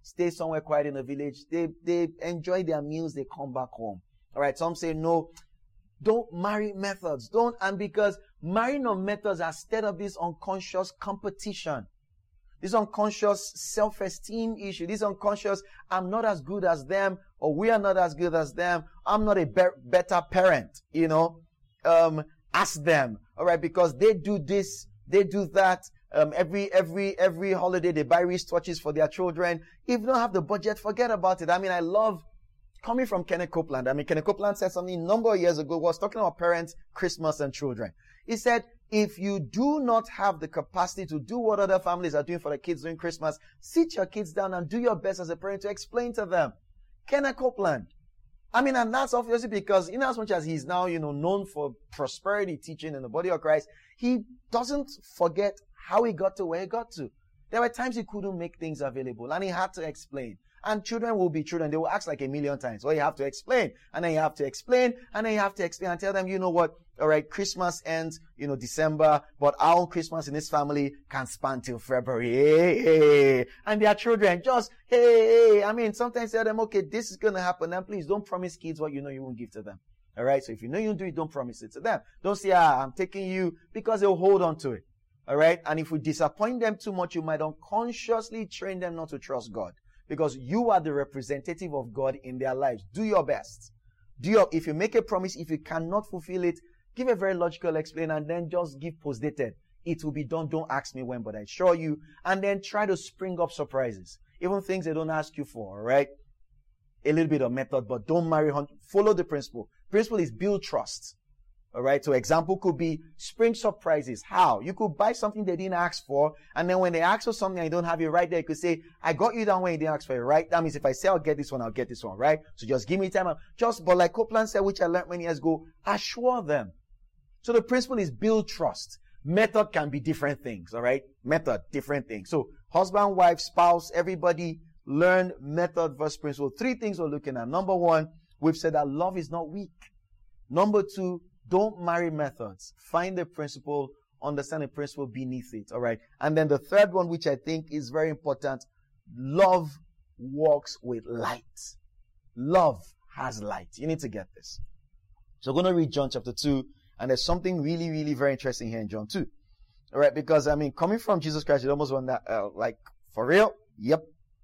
stay somewhere quiet in the village. They, they enjoy their meals. They come back home. All right. Some say, no, don't marry methods. Don't. And because marrying on methods has stirred up this unconscious competition. This unconscious self-esteem issue. This unconscious, I'm not as good as them, or we are not as good as them. I'm not a be- better parent, you know. Um, ask them. All right. Because they do this, they do that. Um, every, every, every holiday they buy wristwatches for their children. If you don't have the budget, forget about it. I mean, I love coming from Kenneth Copeland. I mean, Kenneth Copeland said something a number of years ago, was talking about parents, Christmas, and children. He said, if you do not have the capacity to do what other families are doing for the kids during Christmas, sit your kids down and do your best as a parent to explain to them. Kenneth Copeland. I mean, and that's obviously because, in as much as he's now, you know, known for prosperity teaching in the body of Christ, he doesn't forget how he got to where he got to. There were times he couldn't make things available, and he had to explain. And children will be children. They will ask like a million times. Well, you have to explain. And then you have to explain. And then you have to explain and tell them, you know what? All right, Christmas ends, you know, December. But our own Christmas in this family can span till February. Hey, hey. And their children just, hey, hey. I mean, sometimes tell them, okay, this is going to happen. And please don't promise kids what you know you won't give to them. All right. So if you know you don't do it, don't promise it to them. Don't say, ah, I'm taking you, because they'll hold on to it. All right. And if we disappoint them too much, you might unconsciously train them not to trust God. Because you are the representative of God in their lives. Do your best. Do your, if you make a promise, if you cannot fulfill it, give a very logical explanation and then just give post-dated. It will be done. Don't ask me when, but I assure you. And then try to spring up surprises. Even things they don't ask you for, all right? A little bit of method, but don't marry. Follow the principle. Principle is build trust. All right. So example could be spring surprises. How? You could buy something they didn't ask for. And then when they ask for something and you don't have it right there, you could say, I got you that when you didn't ask for it, right? That means if I say I'll get this one, I'll get this one, right? So just give me time. Just, but like Copeland said, which I learned many years ago, assure them. So the principle is build trust. Method can be different things. All right. Method, different things. So husband, wife, spouse, everybody learn method versus principle. Three things we're looking at. Number one, we've said that love is not weak. Number two, don't marry methods. Find the principle, understand the principle beneath it. All right. And then the third one, which I think is very important, love walks with light. Love has light. You need to get this. So we're going to read John chapter two, and there's something really, really very interesting here in John two. All right. Because, I mean, coming from Jesus Christ, you almost want that, uh, like, for real? Yep.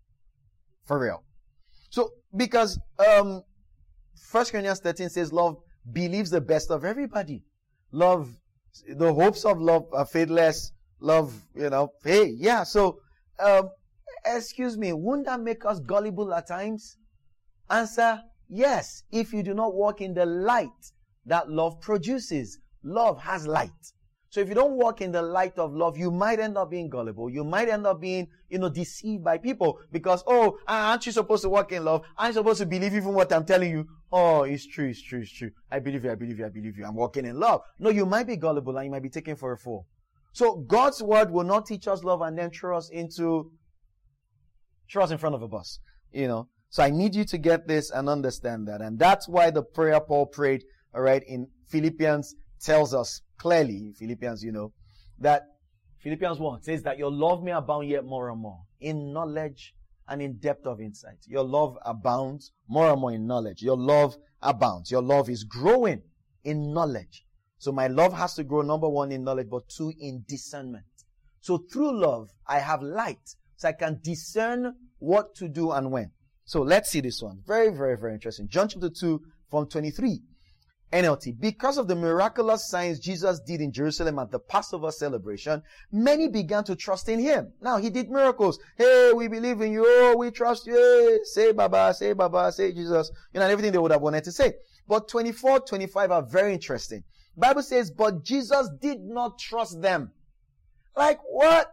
For real. So, because, um, First Corinthians thirteen says love believes the best of everybody. Love, the hopes of love are faithless. Love, you know, hey, yeah. So, um, excuse me, wouldn't that make us gullible at times? Answer, yes. If you do not walk in the light that love produces. Love has light. So if you don't walk in the light of love, you might end up being gullible. You might end up being, you know, deceived by people because, oh, aren't you supposed to walk in love? Aren't you supposed to believe even what I'm telling you? Oh, it's true, it's true, it's true. I believe you, I believe you, I believe you. I'm walking in love. No, you might be gullible and you might be taken for a fool. So God's word will not teach us love and then throw us into, throw us in front of a bus, you know. So I need you to get this and understand that. And that's why the prayer Paul prayed, all right, in Philippians tells us clearly, Philippians, you know, that Philippians one says that your love may abound yet more and more in knowledge and in depth of insight. Your love abounds more and more in knowledge. Your love abounds. Your love is growing in knowledge. So my love has to grow, number one, in knowledge, but two, in discernment. So through love, I have light, so I can discern what to do and when. So let's see this one. Very, very, very interesting. John chapter two from twenty-three. N L T. Because of the miraculous signs Jesus did in Jerusalem at the Passover celebration, many began to trust in him. Now, he did miracles. Hey, we believe in you. Oh, we trust you. Hey, say Baba, say Baba, say Jesus. You know, and everything they would have wanted to say. But twenty-four, twenty-five are very interesting. Bible says, but Jesus did not trust them. Like what?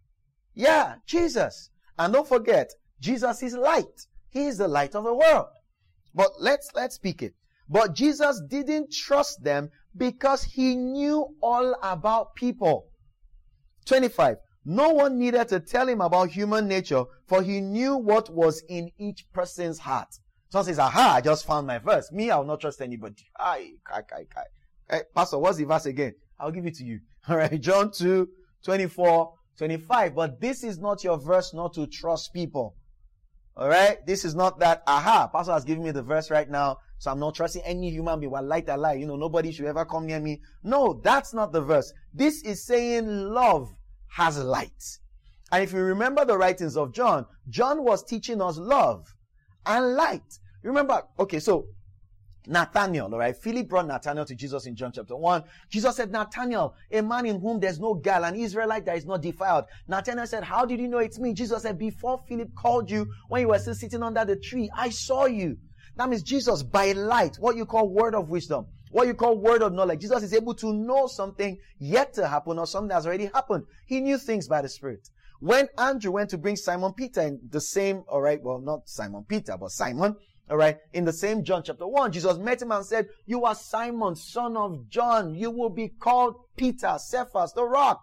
Yeah, Jesus. And don't forget, Jesus is light. He is the light of the world. But let's, let's speak it. But Jesus didn't trust them because he knew all about people. twenty-five. No one needed to tell him about human nature, for he knew what was in each person's heart. Someone says, aha, I just found my verse. Me, I will not trust anybody. Aye, kai, kai, kai. Hey, Pastor, what's the verse again? I'll give it to you. All right, John two, twenty-four, twenty-five. But this is not your verse not to trust people. All right. This is not that, aha, pastor has given me the verse right now, so I'm not trusting any human being. Well, light, I lie. You know, nobody should ever come near me. No, that's not the verse. This is saying love has light. And if you remember the writings of John, John was teaching us love and light. Remember, okay, so Nathanael, all right? Philip brought Nathanael to Jesus in John chapter one. Jesus said, Nathanael, a man in whom there's no guile, an Israelite that is not defiled. Nathanael said, how did you know it's me? Jesus said, before Philip called you, when you were still sitting under the tree, I saw you. That means Jesus, by light, what you call word of wisdom, what you call word of knowledge, Jesus is able to know something yet to happen or something that's already happened. He knew things by the Spirit. When Andrew went to bring Simon Peter in the same, all right, well, not Simon Peter, but Simon, all right, in the same John chapter one, Jesus met him and said, you are Simon, son of John. You will be called Peter, Cephas, the rock.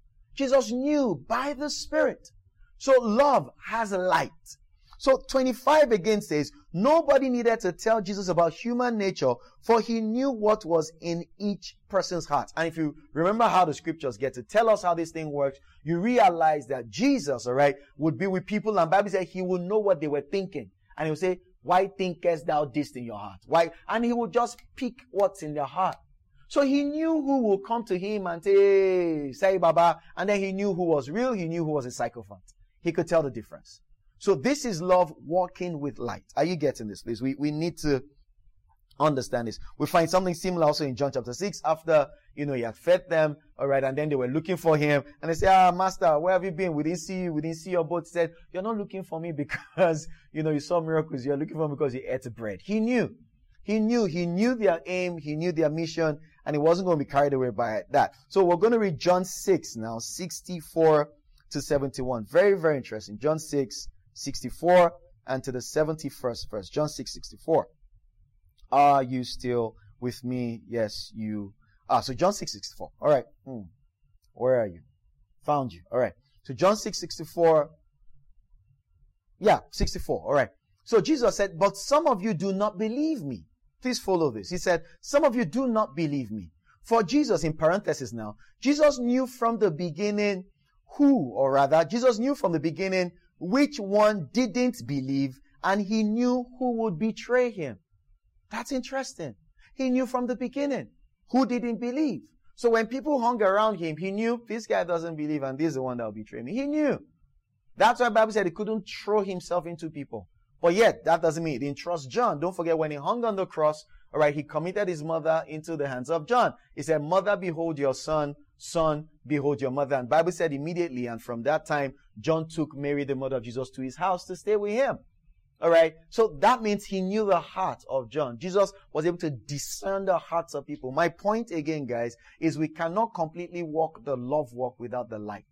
Jesus knew by the Spirit. So love has light. So twenty-five again says, nobody needed to tell Jesus about human nature, for he knew what was in each person's heart. And if you remember how the scriptures get to tell us how this thing works, you realize that Jesus, all right, would be with people, and the Bible says he would know what they were thinking. And he would say, why thinkest thou this in your heart? Why? And he would just pick what's in their heart. So he knew who would come to him and say, say Baba, and then he knew who was real, he knew who was a psychopath. He could tell the difference. So this is love walking with light. Are you getting this, please? We, we need to understand this. We find something similar also in John chapter six after, you know, he had fed them, all right, and then they were looking for him. And they say, ah, master, where have you been? We didn't see you. We didn't see your boat. He said, you're not looking for me because, you know, you saw miracles. You're looking for me because you ate bread. He knew. He knew. He knew their aim. He knew their mission. And he wasn't going to be carried away by that. So we're going to read John six now, sixty-four to seventy-one. Very, very interesting. John six, sixty-four and to the seventy-first verse. John six, sixty-four. Are you still with me? Yes, you are. So John six, sixty-four. All right. Hmm. Where are you? Found you. All right. So John six, sixty-four. Yeah, sixty-four. All right. So Jesus said, but some of you do not believe me. Please follow this. He said, some of you do not believe me. For Jesus, in parenthesis now, Jesus knew from the beginning who, or rather, Jesus knew from the beginning which one didn't believe, and he knew who would betray him. That's interesting. He knew from the beginning who didn't believe. So when people hung around him, he knew this guy doesn't believe and this is the one that will betray me. He knew. That's why the Bible said he couldn't throw himself into people. But yet, that doesn't mean he didn't trust John. Don't forget when he hung on the cross, all right, he committed his mother into the hands of John. He said, mother, behold your son. Son, behold your mother. And the Bible said immediately, and from that time, John took Mary, the mother of Jesus, to his house to stay with him. All right. So that means he knew the heart of John. Jesus was able to discern the hearts of people. My point again, guys, is we cannot completely walk the love walk without the light.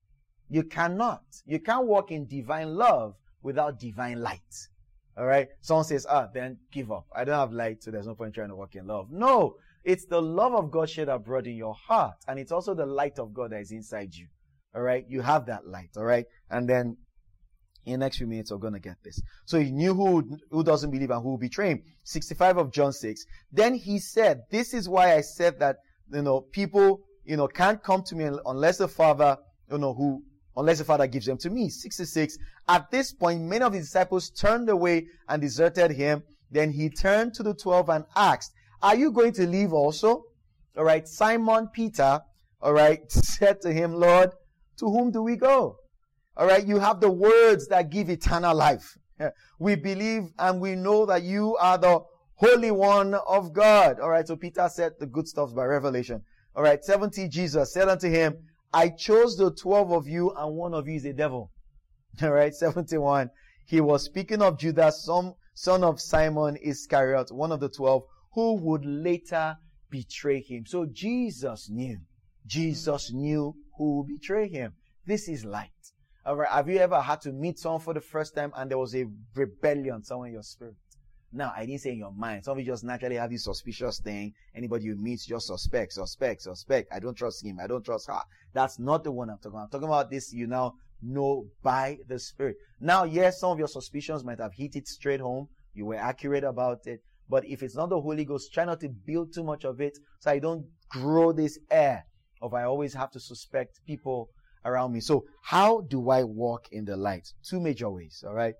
You cannot. You can't walk in divine love without divine light. All right. Someone says, ah, then give up. I don't have light, so there's no point trying to walk in love. No, it's the love of God shed abroad in your heart. And it's also the light of God that is inside you. All right. You have that light. All right. And then in the next few minutes, we're going to get this. So he knew who, who doesn't believe and who will betray him. sixty-five of John six. Then he said, this is why I said that, you know, people, you know, can't come to me unless the Father, you know, who, unless the Father gives them to me. sixty-six. At this point, many of his disciples turned away and deserted him. Then he turned to the twelve and asked, are you going to leave also? All right. Simon Peter, all right, said to him, Lord, to whom do we go? All right, you have the words that give eternal life. We believe and we know that you are the Holy One of God. All right, so Peter said the good stuff by revelation. All right, seventy, Jesus said unto him, I chose the twelve of you and one of you is a devil. All right, seventy-one, he was speaking of Judas, some son of Simon Iscariot, one of the twelve, who would later betray him. So Jesus knew. Jesus knew who would betray him. This is light. Have you ever had to meet someone for the first time and there was a rebellion somewhere in your spirit? Now, I didn't say in your mind. Some of you just naturally have this suspicious thing. Anybody you meet, just suspect, suspect, suspect. I don't trust him. I don't trust her. That's not the one I'm talking about. I'm talking about this you now know by the Spirit. Now, yes, some of your suspicions might have hit it straight home. You were accurate about it. But if it's not the Holy Ghost, try not to build too much of it so I don't grow this air of I always have to suspect people around me. So how do I walk in the light? Two major ways, all right?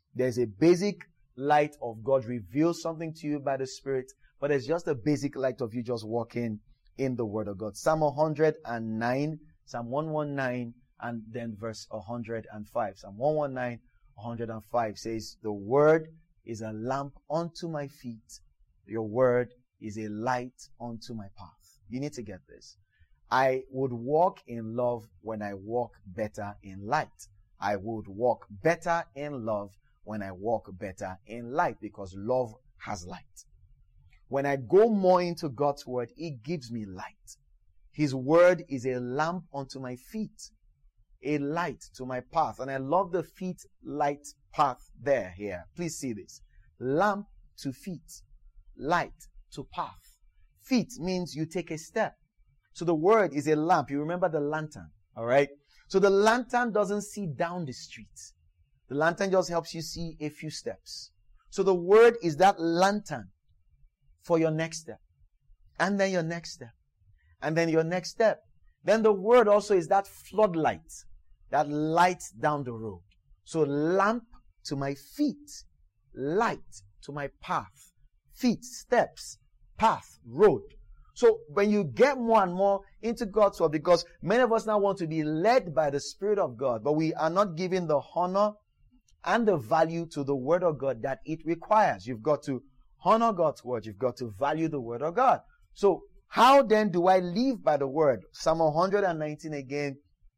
There's a basic light of God reveals something to you by the Spirit, but there's just a basic light of you just walking in the Word of God. Psalm one hundred nine, Psalm one nineteen, and then verse one hundred five. Psalm one nineteen, one hundred five says, the Word is a lamp unto my feet. Your Word is a light unto my path. You need to get this. I would walk in love when I walk better in light. I would walk better in love when I walk better in light, because love has light. When I go more into God's Word, it gives me light. His Word is a lamp unto my feet, a light to my path. And I love the feet light path there, here. Please see this. Lamp to feet, light to path. Feet means you take a step. So the Word is a lamp. You remember the lantern, all right? So the lantern doesn't see down the street. The lantern just helps you see a few steps. So the Word is that lantern for your next step. And then your next step. And then your next step. Then the Word also is that floodlight that lights down the road. So lamp to my feet, light to my path. Feet, steps, path, road. So when you get more and more into God's Word, because many of us now want to be led by the Spirit of God, but we are not giving the honor and the value to the Word of God that it requires. You've got to honor God's Word. You've got to value the Word of God. So how then do I live by the Word? Psalm one nineteen again,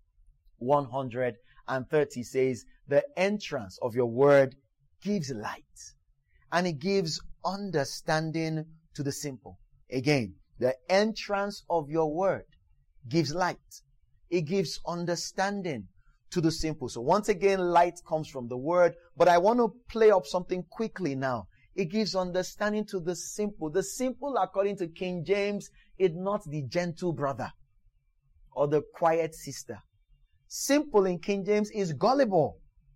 one hundred thirty says, the entrance of your Word gives light, and it gives understanding to the simple. Again, the entrance of your Word gives light. It gives understanding to the simple. So once again, light comes from the Word, but I want to play up something quickly now. It gives understanding to the simple. The simple, according to King James, is not the gentle brother or the quiet sister. Simple in King James is gullible.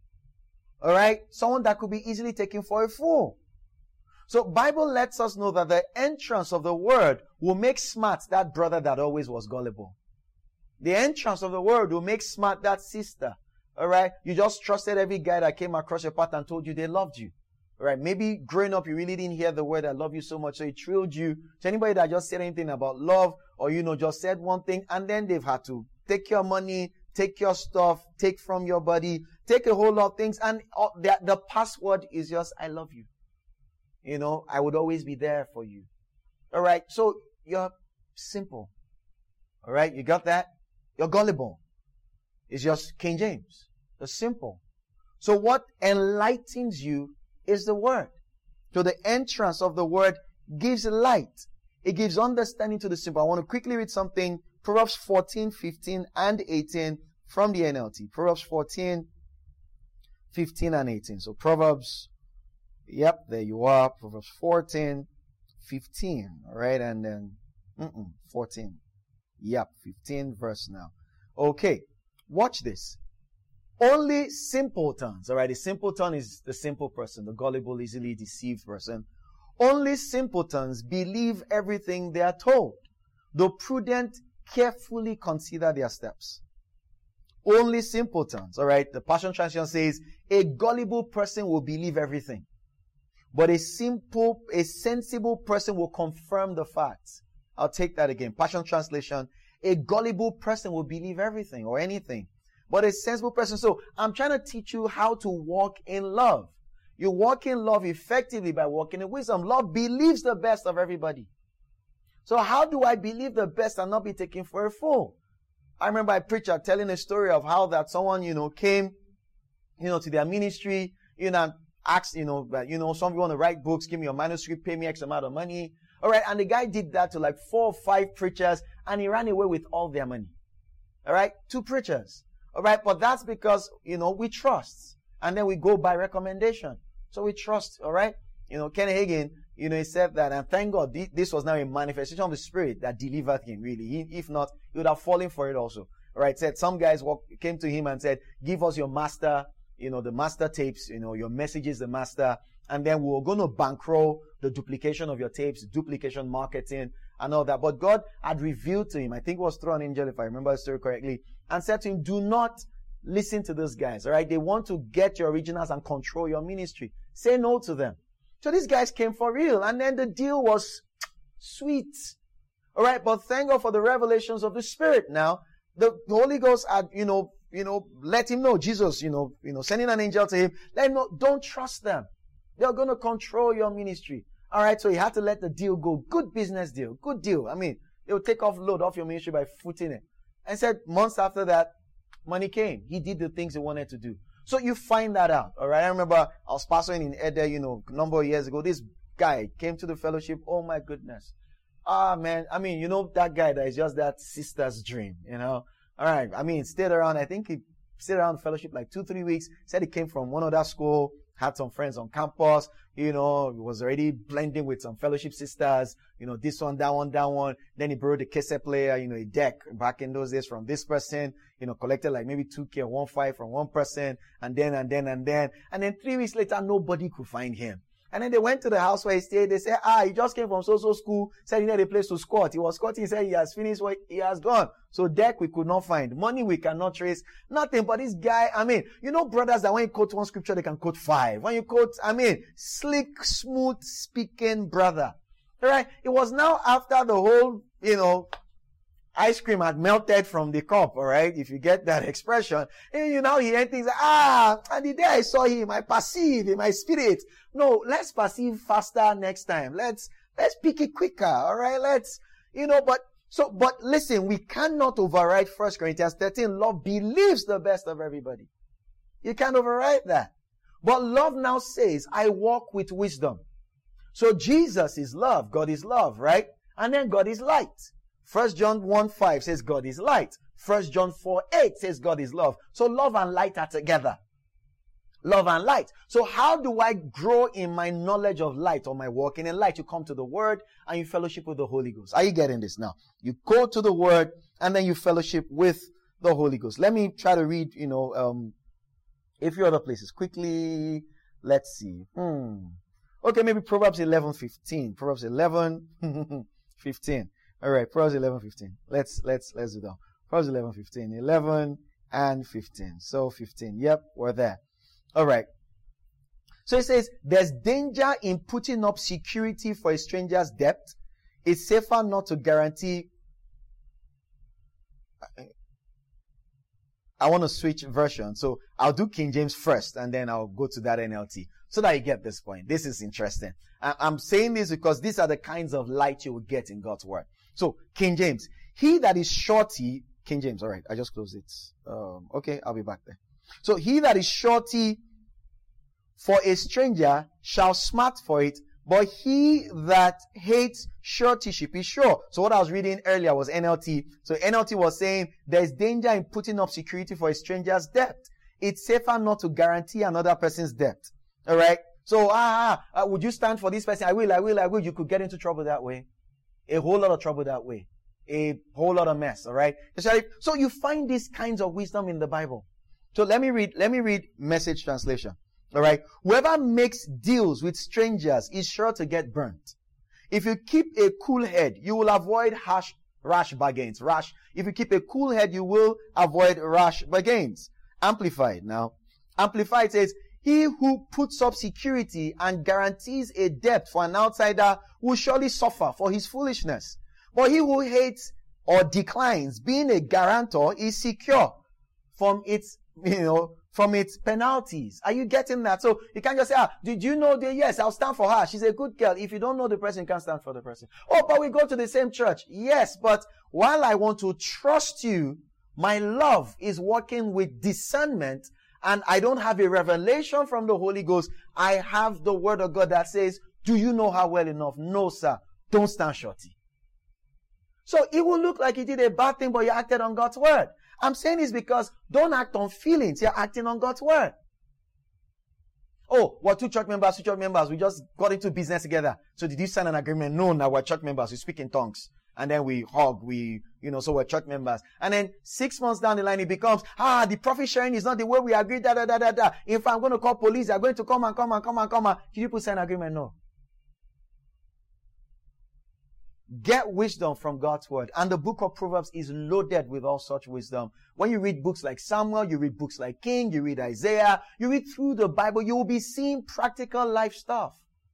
All right? Someone that could be easily taken for a fool. So Bible lets us know that the entrance of the Word will make smart that brother that always was gullible. The entrance of the Word will make smart that sister. All right? You just trusted every guy that came across your path and told you they loved you. All right? Maybe growing up, you really didn't hear the word I love you so much, so it thrilled you. So anybody that just said anything about love, or, you know, just said one thing, and then they've had to take your money, take your stuff, take from your body, take a whole lot of things, and the, the password is just, I love you. You know, I would always be there for you. All right? So you're simple. All right? You got that? You're gullible. It's just King James. You're simple. So what enlightens you is the Word. So the entrance of the Word gives light. It gives understanding to the simple. I want to quickly read something. Proverbs fourteen, fifteen, and eighteen from the N L T. Proverbs fourteen, fifteen, and eighteen. So Proverbs, yep, there you are. Proverbs fourteen, fifteen. All right, and then mm-mm, fourteen. Yep, fifteen verse now. Okay, watch this. Only simpletons, all right, the simpleton is the simple person, the gullible, easily deceived person. Only simpletons believe everything they are told. The prudent carefully consider their steps. Only simpletons, all right, the Passion Translation says, a gullible person will believe everything. But a simple, a sensible person will confirm the facts. I'll take that again. Passion Translation, a gullible person will believe everything or anything. But a sensible person. So I'm trying to teach you how to walk in love. You walk in love effectively by walking in wisdom. Love believes the best of everybody. So how do I believe the best and not be taken for a fool? I remember a preacher telling a story of how that someone, you know, came, you know, to their ministry, you know, and asked, you know, you know, some people want to write books, give me your manuscript, pay me X amount of money. All right. And the guy did that to like four or five preachers, and he ran away with all their money. All right. Two preachers. All right. But that's because, you know, we trust. And then we go by recommendation. So we trust. All right. You know, Ken Hagin, you know, he said that, and thank God this was now a manifestation of the Spirit that delivered him, really. He, if not, he would have fallen for it also. All right. Said some guys walk, came to him and said, give us your master, you know, the master tapes, you know, your messages, the master. And then we were going to bankroll the duplication of your tapes, duplication marketing and all that. But God had revealed to him, I think it was through an angel, if I remember the story correctly, and said to him, do not listen to those guys, all right? They want to get your originals and control your ministry. Say no to them. So these guys came for real, and then the deal was sweet. All right, but thank God for the revelations of the Spirit. Now, the, the Holy Ghost had, you know, you know, let him know, Jesus, you know, you know, sending an angel to him. Let him know, don't trust them. They're going to control your ministry. All right, so he had to let the deal go. Good business deal. Good deal. I mean, they will take off load off your ministry by footing it. And said months after that, money came. He did the things he wanted to do. So you find that out. All right, I remember I was pastoring in Ede, you know, a number of years ago. This guy came to the fellowship. Oh my goodness. Ah, man. I mean, you know, that guy that is just that sister's dream, you know. All right. I mean, stayed around. I think he stayed around the fellowship like two, three weeks. Said he came from one other school, had some friends on campus, you know, was already blending with some fellowship sisters, you know, this one, that one, that one. Then he borrowed a cassette player, you know, a deck back in those days from this person, you know, collected like maybe two K or one five from one person, and then, and then, and then. And then three weeks later, nobody could find him. And then they went to the house where he stayed. They said, ah, he just came from so-so school. Said he needed a place to squat. He was squatting. He said he has finished what he has gone. So deck we could not find. Money we cannot trace. Nothing. But this guy, I mean, you know brothers that when you quote one scripture, they can quote five. When you quote, I mean, slick, smooth speaking brother. All right. It was now after the whole, you know, ice cream had melted from the cup, all right? If you get that expression. And you now hear things like, ah, and the day I saw him, I perceived in my spirit. No, let's perceive faster next time. Let's, let's pick it quicker, all right? Let's, you know, but, so, but listen, we cannot override First Corinthians thirteen. Love believes the best of everybody. You can't override that. But love now says, I walk with wisdom. So Jesus is love. God is love, right? And then God is light. First John one five says God is light. First John four eight says God is love. So love and light are together. Love and light. So how do I grow in my knowledge of light or my walking in light? You come to the Word and you fellowship with the Holy Ghost. Are you getting this now? You go to the Word and then you fellowship with the Holy Ghost. Let me try to read, you know, um, a few other places quickly. Let's see. Hmm. Okay, maybe Proverbs eleven fifteen. Proverbs eleven fifteen. All right, Proverbs eleven fifteen. Let's let's let's do that. Proverbs eleven fifteen. eleven and fifteen. So fifteen. Yep, we're there. All right. So it says, there's danger in putting up security for a stranger's debt. It's safer not to guarantee. I want to switch version. So I'll do King James first and then I'll go to that N L T so that you get this point. This is interesting. I'm saying this because these are the kinds of light you will get in God's word. So King James, he that is shorty, King James, all right, I just closed it. Um, okay, I'll be back there. So he that is shorty for a stranger shall smart for it, but he that hates suretyship is sure. So what I was reading earlier was N L T. So N L T was saying there's danger in putting up security for a stranger's debt. It's safer not to guarantee another person's debt. All right. So ah, ah, would you stand for this person? I will, I will, I will. You could get into trouble that way. A whole lot of trouble that way. A whole lot of mess. All right. So you find these kinds of wisdom in the Bible. So let me read. Let me read Message translation. All right. Whoever makes deals with strangers is sure to get burnt. If you keep a cool head, you will avoid harsh, rash bargains. Rash. If you keep a cool head, you will avoid rash bargains. Amplified now. Amplified says, he who puts up security and guarantees a debt for an outsider will surely suffer for his foolishness. But he who hates or declines being a guarantor is secure from its, you know, from its penalties. Are you getting that? So you can't just say, ah, did you know the, yes, I'll stand for her. She's a good girl. If you don't know the person, you can't stand for the person. Oh, but we go to the same church. Yes, but while I want to trust you, my love is working with discernment, and I don't have a revelation from the Holy Ghost. I have the word of God that says, do you know her well enough? No, sir. Don't stand shorty. So it will look like you did a bad thing, but you acted on God's word. I'm saying this because don't act on feelings. You're acting on God's word. Oh, we're two church members, two church members. We just got into business together. So did you sign an agreement? No, now we're church members. We speak in tongues. And then we hug. We, you know, so we're church members. And then six months down the line, it becomes, ah, the profit sharing is not the way we agreed, da, da, da, da, da. If I'm going to call police, they're going to come and come and come and come and, did you put sign an agreement? No. Get wisdom from God's word. And the book of Proverbs is loaded with all such wisdom. When you read books like Samuel, you read books like King, you read Isaiah, you read through the Bible, you will be seeing practical life stuff.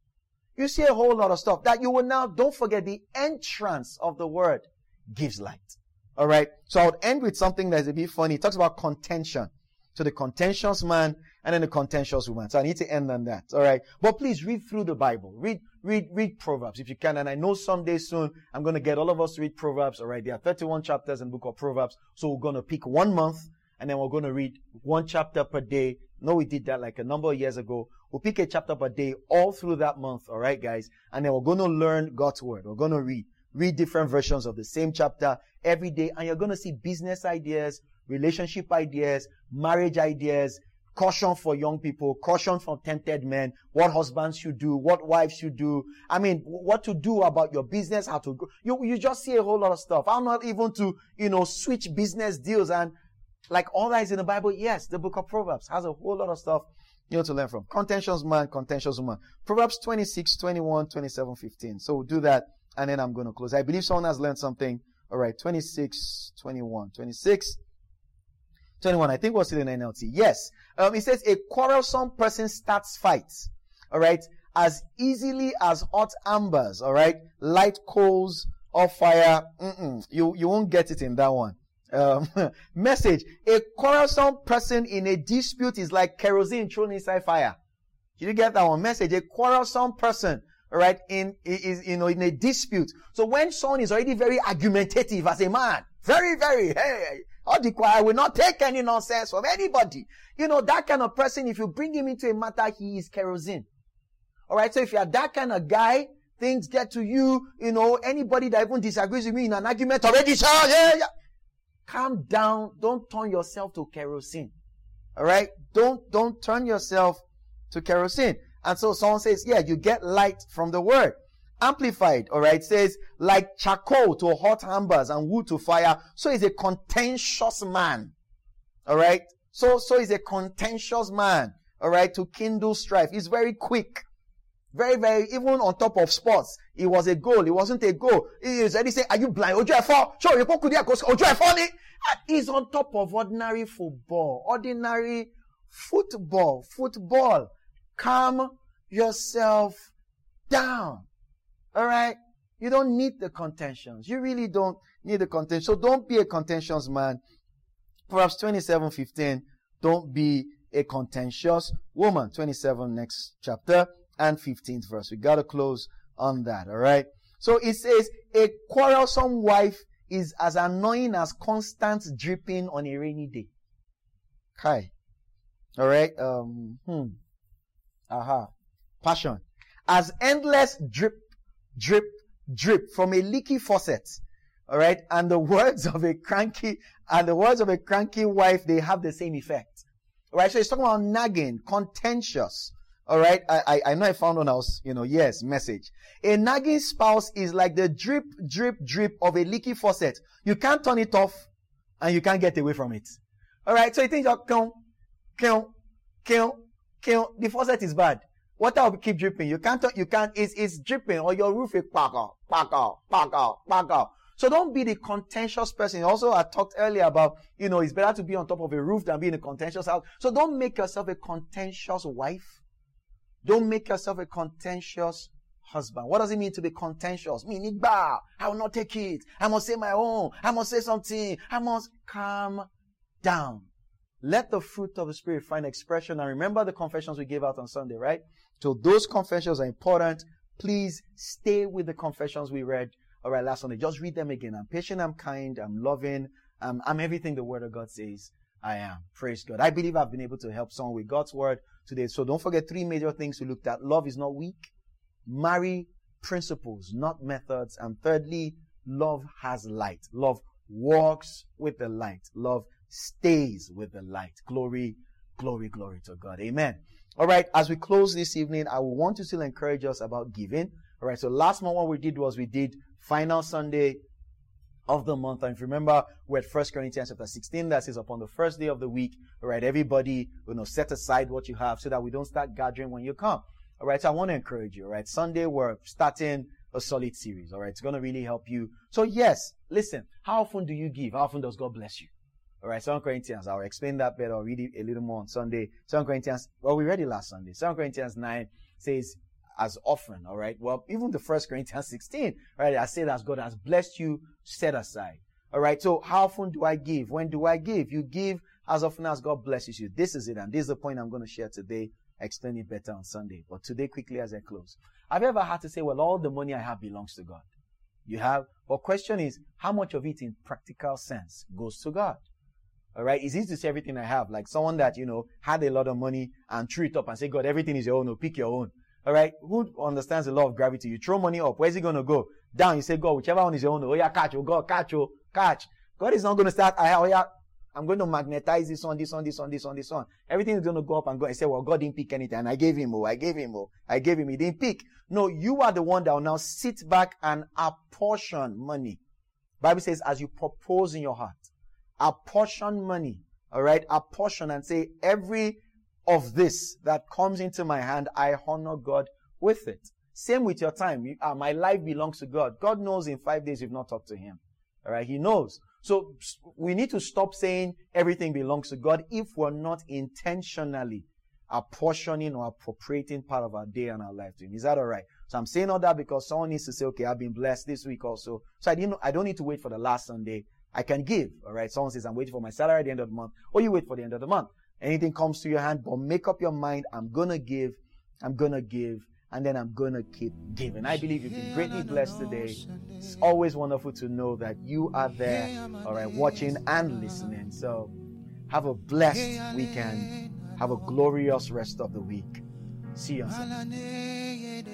You see a whole lot of stuff that you will now, don't forget, the entrance of the word gives light. All right. So I would end with something that's a bit funny. It talks about contention. So the contentious man and then the contentious woman. So I need to end on that. All right. But please read through the Bible. Read, read, read Proverbs if you can. And I know someday soon I'm going to get all of us to read Proverbs. All right. There are thirty-one chapters in the book of Proverbs. So we're going to pick one month and then we're going to read one chapter per day. No, we did that like a number of years ago. We'll pick a chapter per day all through that month. All right, guys. And then we're going to learn God's word. We're going to read, read different versions of the same chapter every day. And you're going to see business ideas, relationship ideas, marriage ideas, caution for young people, caution for tempted men, what husbands should do, what wives should do. I mean, what to do about your business, how to grow. You, you just see a whole lot of stuff. I'm not even to, you know, switch business deals and like all that is in the Bible. Yes, the book of Proverbs has a whole lot of stuff you know to learn from. Contentious man, contentious woman. Proverbs twenty-six, twenty-one, twenty-seven, fifteen. So we'll do that and then I'm going to close. I believe someone has learned something. All right, twenty-six, twenty-one, twenty-six, twenty-one. I think what's in the N L T. Yes. Um, it says a quarrelsome person starts fights. All right. As easily as hot embers. All right. Light coals or fire. Mm-mm. You, you won't get it in that one. Um, message. A quarrelsome person in a dispute is like kerosene thrown inside fire. Did you get that one? Message. A quarrelsome person. All right. In, is, you know, in a dispute. So when someone is already very argumentative as a man, very, very, hey, all the choir will not take any nonsense from anybody. You know, that kind of person, if you bring him into a matter, he is kerosene. All right. So if you are that kind of guy, things get to you, you know, anybody that even disagrees with me in an argument already, yeah, yeah. Calm down. Don't turn yourself to kerosene. All right. Don't, don't turn yourself to kerosene. And so someone says, yeah, you get light from the word. Amplified, all right, says, like charcoal to hot embers and wood to fire, so is a contentious man. All right? So, so is a contentious man, all right, to kindle strife. He's very quick. Very, very, even on top of sports. It was a goal. It wasn't a goal. He is already saying, are you blind? Ojo efo. Sure, you could Ojo efo. He's on top of ordinary football. Ordinary football. Football. Calm yourself down. All right? You don't need the contentions. You really don't need the contention. So don't be a contentious man. Proverbs twenty-seven fifteen. Don't be a contentious woman. twenty-seven next chapter and fifteenth verse. We got to close on that. All right? So it says, a quarrelsome wife is as annoying as constant dripping on a rainy day. Hi. All right? Um, hmm. Aha. Passion. As endless drip, drip, drip from a leaky faucet. All right. And the words of a cranky, and the words of a cranky wife, they have the same effect. All right. So it's talking about nagging, contentious. All right. I, I, I know I found one else, you know, yes, message. A nagging spouse is like the drip, drip, drip of a leaky faucet. You can't turn it off and you can't get away from it. All right. So you think, kill, kill, kill, kill. The faucet is bad. Water will keep dripping. You can't, you can't, it's, it's dripping or your roof is pack out, pack out, pack out, pack out. So don't be the contentious person. Also, I talked earlier about, you know, it's better to be on top of a roof than be in a contentious house. So don't make yourself a contentious wife. Don't make yourself a contentious husband. What does it mean to be contentious? Me, nigba, I will not take it. I must say my own. I must say something. I must calm down. Let the fruit of the Spirit find expression. And remember the confessions we gave out on Sunday, right? So those confessions are important. Please stay with the confessions we read, all right, last Sunday. Just read them again. I'm patient, I'm kind, I'm loving, I'm, I'm everything the Word of God says I am. Praise God. I believe I've been able to help someone with God's Word today. So don't forget three major things we looked at. Love is not weak. Marry principles, not methods. And thirdly, love has light. Love walks with the light. Love stays with the light. Glory, glory, glory to God. Amen. All right. As we close this evening, I will want to still encourage us about giving. All right. So last month, what we did was we did final Sunday of the month. And if you remember, we're at First Corinthians chapter sixteen that says upon the first day of the week, all right, everybody, you know, set aside what you have so that we don't start gathering when you come. All right. So I want to encourage you. All right. Sunday, we're starting, a solid series. All right. It's going to really help you. So yes, listen, how often do you give? How often does God bless you? All right. Second Corinthians, I'll explain that better. I'll read it a little more on Sunday. Second Corinthians, well, we read it last Sunday. Second Corinthians nine says, as often. All right. Well, even the First Corinthians sixteen, right? I said as God has blessed you, set aside. All right. So how often do I give? When do I give? You give as often as God blesses you. This is it. And this is the point I'm going to share today. Explain it better on Sunday. But today, quickly as I close. Have you ever had to say, well, all the money I have belongs to God? You have. But question is, how much of it in practical sense goes to God? All right. It's easy to say everything I have. Like someone that, you know, had a lot of money and threw it up and say, God, everything is your own. No, pick your own. All right. Who understands the law of gravity? You throw money up. Where's it going to go? Down. You say, God, whichever one is your own. Oh, yeah, catch. Oh, God, catch. Oh, catch. God is not going to start. Oh, yeah. I'm going to magnetize this one, this one, this one, this one, this one. Everything is going to go up and go and say, well, God didn't pick anything. And I gave him, oh, I gave him, oh, I gave him. He didn't pick. No, you are the one that will now sit back and apportion money. Bible says, as you propose in your heart, apportion money. All right. Apportion and say, every of this that comes into my hand, I honor God with it. Same with your time. You, uh, my life belongs to God. God knows in five days you've not talked to him. All right. He knows. So we need to stop saying everything belongs to God if we're not intentionally apportioning or appropriating part of our day and our life to him. Is that all right? So I'm saying all that because someone needs to say, okay, I've been blessed this week also. So I didn't, I don't need to wait for the last Sunday. I can give. All right. Someone says, I'm waiting for my salary at the end of the month. Or you wait for the end of the month. Anything comes to your hand, but make up your mind. I'm going to give. I'm going to give. And then I'm going to keep giving. I believe you've been greatly blessed today. It's always wonderful to know that you are there, all right, watching and listening. So have a blessed weekend. Have a glorious rest of the week. See you on Sunday.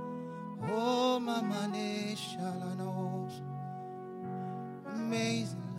Oh, Mama, amazing.